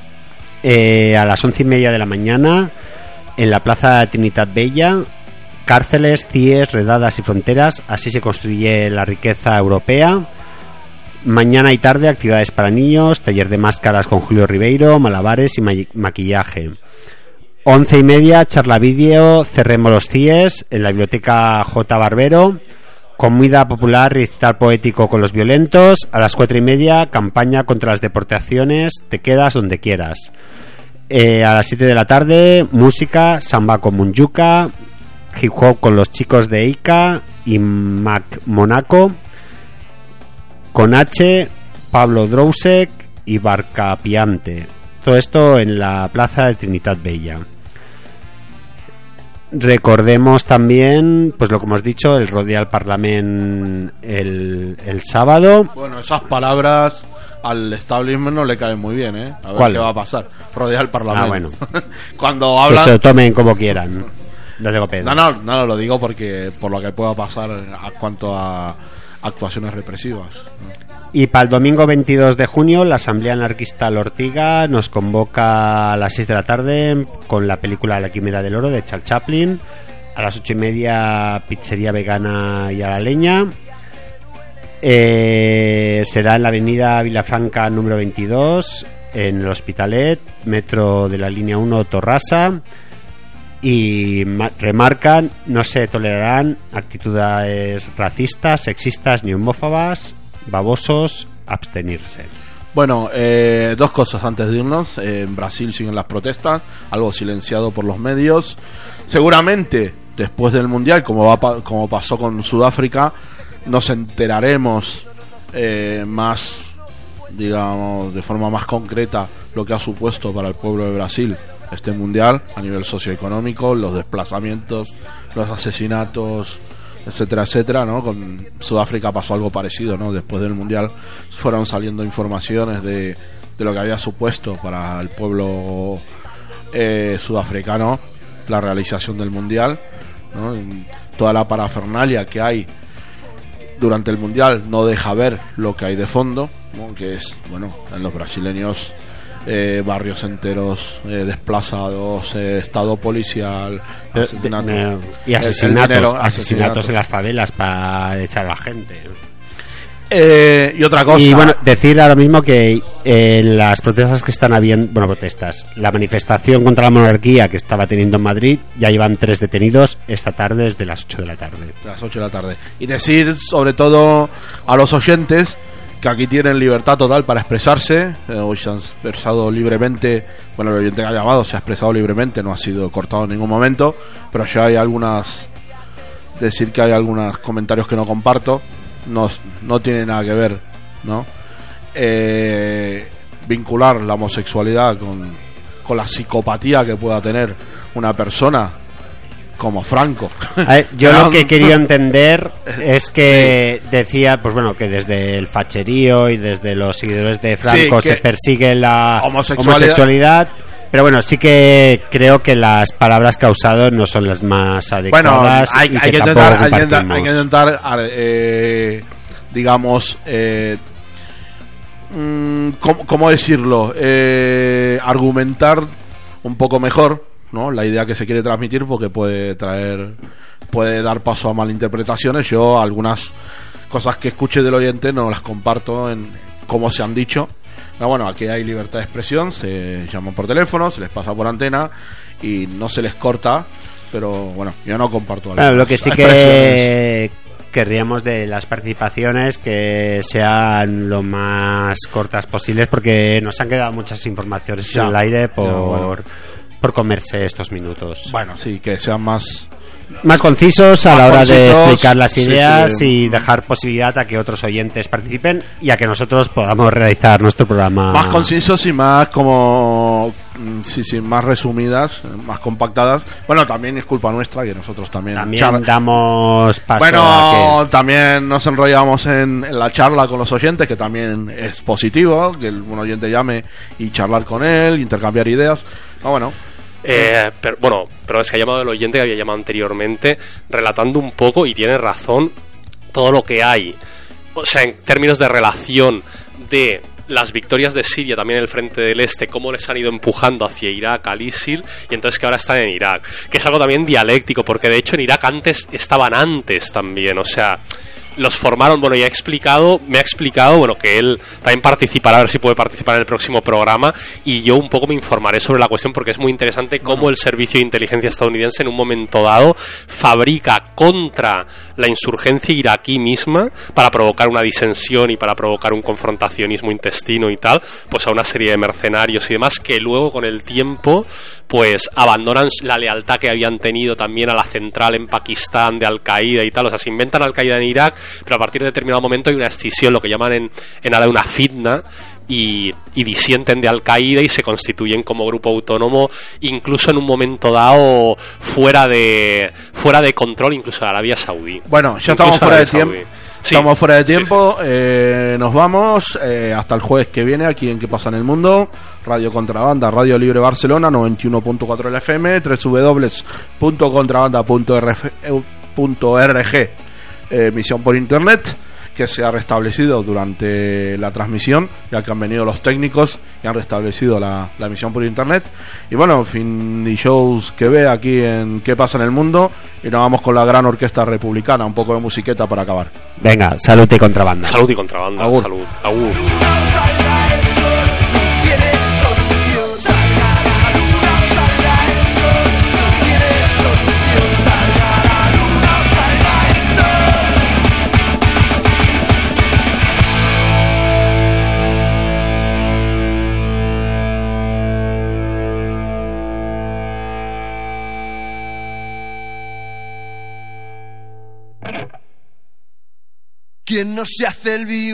eh, a las once y media de la mañana en la Plaza Trinitat Bella. Cárceles, C I E S, redadas y fronteras, así se construye la riqueza europea. Mañana y tarde actividades para niños, taller de máscaras con Julio Ribeiro, malabares y ma- maquillaje. Once y media, charla vídeo, cerremos los C I E S en la biblioteca J. Barbero. Comida popular, recital poético con los violentos. A las cuatro y media, campaña contra las deportaciones, te quedas donde quieras. Eh, a las siete de la tarde, música, samba con Munjuka, hip hop con los chicos de Ica y Mac Monaco. Con H, Pablo Drousek y Barcapiante. Todo esto en la Plaza de Trinitat Bella. Recordemos también, pues lo que hemos dicho, el rodeo al Parlament el, el sábado. Bueno, esas palabras al establishment no le caen muy bien, ¿eh? A ver ¿Cuál? qué va a pasar. Rodear el Parlamento. Ah, bueno. Cuando Que hablan... se lo tomen como quieran. No tengo pedo. No, no, no, no, lo digo porque por lo que pueda pasar a cuanto a actuaciones represivas. Y para el domingo veintidós de junio, la Asamblea Anarquista L'Ortiga nos convoca a las seis de la tarde con la película La Quimera del Oro de Charles Chaplin. A las ocho y media, pizzería vegana y a la leña. Eh, será en la avenida Vilafranca número veintidós, en el Hospitalet, metro de la línea uno Torrasa. Y ma- remarcan: no se tolerarán actitudes racistas, sexistas ni homófobas. Babosos, abstenirse. Bueno, eh, dos cosas antes de irnos. Eh, en Brasil siguen las protestas, algo silenciado por los medios. Seguramente después del Mundial, como, va pa- como pasó con Sudáfrica, nos enteraremos eh, más, digamos, de forma más concreta lo que ha supuesto para el pueblo de Brasil este Mundial a nivel socioeconómico, los desplazamientos, los asesinatos, etcétera, etcétera, ¿no? Con Sudáfrica pasó algo parecido, ¿no? Después del Mundial fueron saliendo informaciones de, de lo que había supuesto para el pueblo eh, sudafricano la realización del mundial, ¿no? Toda la parafernalia que hay durante el mundial no deja ver lo que hay de fondo, ¿no? Que es, bueno, en los brasileños eh, barrios enteros eh, desplazados, eh, estado policial, asesinatos, de, de, y asesinatos, dinero, asesinatos, asesinatos en las favelas para echar a la gente. Eh, y otra cosa. Y bueno, decir ahora mismo que eh, las protestas que están habiendo, bueno, protestas, la manifestación contra la monarquía que estaba teniendo en Madrid, ya llevan tres detenidos esta tarde desde las ocho de la tarde. Las ocho de la tarde. Y decir, sobre todo a los oyentes, que aquí tienen libertad total para expresarse. Eh, hoy se han expresado libremente. Bueno, el oyente que ha llamado se ha expresado libremente, no ha sido cortado en ningún momento. Pero ya hay algunas. Decir que hay algunos comentarios que no comparto. No, no tiene nada que ver, ¿no? Eh, vincular la homosexualidad con, con la psicopatía que pueda tener una persona como Franco. A ver, yo lo que quería entender es que decía, pues bueno, que desde el facherío y desde los seguidores de Franco sí, se persigue la homosexualidad. homosexualidad. Pero bueno, sí que creo que las palabras que ha usado no son las más adecuadas. Bueno, hay, y hay, que que intentar, hay, que intentar, hay que intentar, eh, digamos, eh, mm, ¿cómo, ¿cómo decirlo? Eh, argumentar un poco mejor, ¿no? La idea que se quiere transmitir, porque puede traer, puede dar paso a malinterpretaciones. Yo algunas cosas que escuche del oyente no las comparto en cómo se han dicho. No, bueno, aquí hay libertad de expresión, se llaman por teléfono, se les pasa por antena y no se les corta, pero bueno, yo no comparto claro, lo que sí que querríamos de las participaciones que sean lo más cortas posibles, porque nos han quedado muchas informaciones ya en el aire por, ya, bueno. por comerse estos minutos. Bueno, sí, que sean más... más concisos a más la hora concisos, de explicar las ideas sí, sí. y dejar posibilidad a que otros oyentes participen y a que nosotros podamos realizar nuestro programa más concisos y más como sí sí más resumidas, más compactadas. Bueno, también es culpa nuestra que nosotros también también char- damos paso bueno a que... también nos enrollamos en, en la charla con los oyentes, que también es positivo que un oyente llame y charlar con él, intercambiar ideas. No, bueno. Eh, pero, bueno, pero es que ha llamado el oyente que había llamado anteriormente, relatando un poco, y tiene razón, todo lo que hay, o sea, en términos de relación de las victorias de Siria también en el frente del este, cómo les han ido empujando hacia Irak, al ISIL, y entonces que ahora están en Irak, que es algo también dialéctico, porque de hecho en Irak antes estaban antes también, o sea, los formaron, bueno, ya ha explicado, me ha explicado, bueno, que él también participará, a ver si puede participar en el próximo programa, y yo un poco me informaré sobre la cuestión, porque es muy interesante cómo bueno. el servicio de inteligencia estadounidense en un momento dado fabrica contra la insurgencia iraquí misma para provocar una disensión y para provocar un confrontacionismo intestino y tal, pues a una serie de mercenarios y demás, que luego con el tiempo pues abandonan la lealtad que habían tenido también a la central en Pakistán de Al-Qaeda y tal, o sea, se inventan Al-Qaeda en Irak, pero a partir de determinado momento hay una escisión, lo que llaman en, en árabe una fitna, y, y disienten de Al-Qaeda y se constituyen como grupo autónomo, incluso en un momento dado fuera de fuera de control, incluso de Arabia Saudí. Bueno, ya estamos fuera de tiempo. Sí, estamos fuera de tiempo, sí, sí. Eh, nos vamos eh, hasta el jueves que viene aquí en ¿Qué pasa en el mundo? Radio Contrabanda, Radio Libre Barcelona, noventa y uno punto cuatro el F M, doble u doble u doble u punto contrabanda punto org, eh, emisión por internet, que se ha restablecido durante la transmisión, ya que han venido los técnicos y han restablecido la, la emisión por internet. Y bueno, fin de shows que ve aquí en ¿Qué pasa en el mundo? Y nos vamos con la gran orquesta republicana, un poco de musiqueta para acabar. Venga, salud y contrabanda. Salud y contrabanda. Agur. Salud. Agur. ¿Quién no se hace el vivo?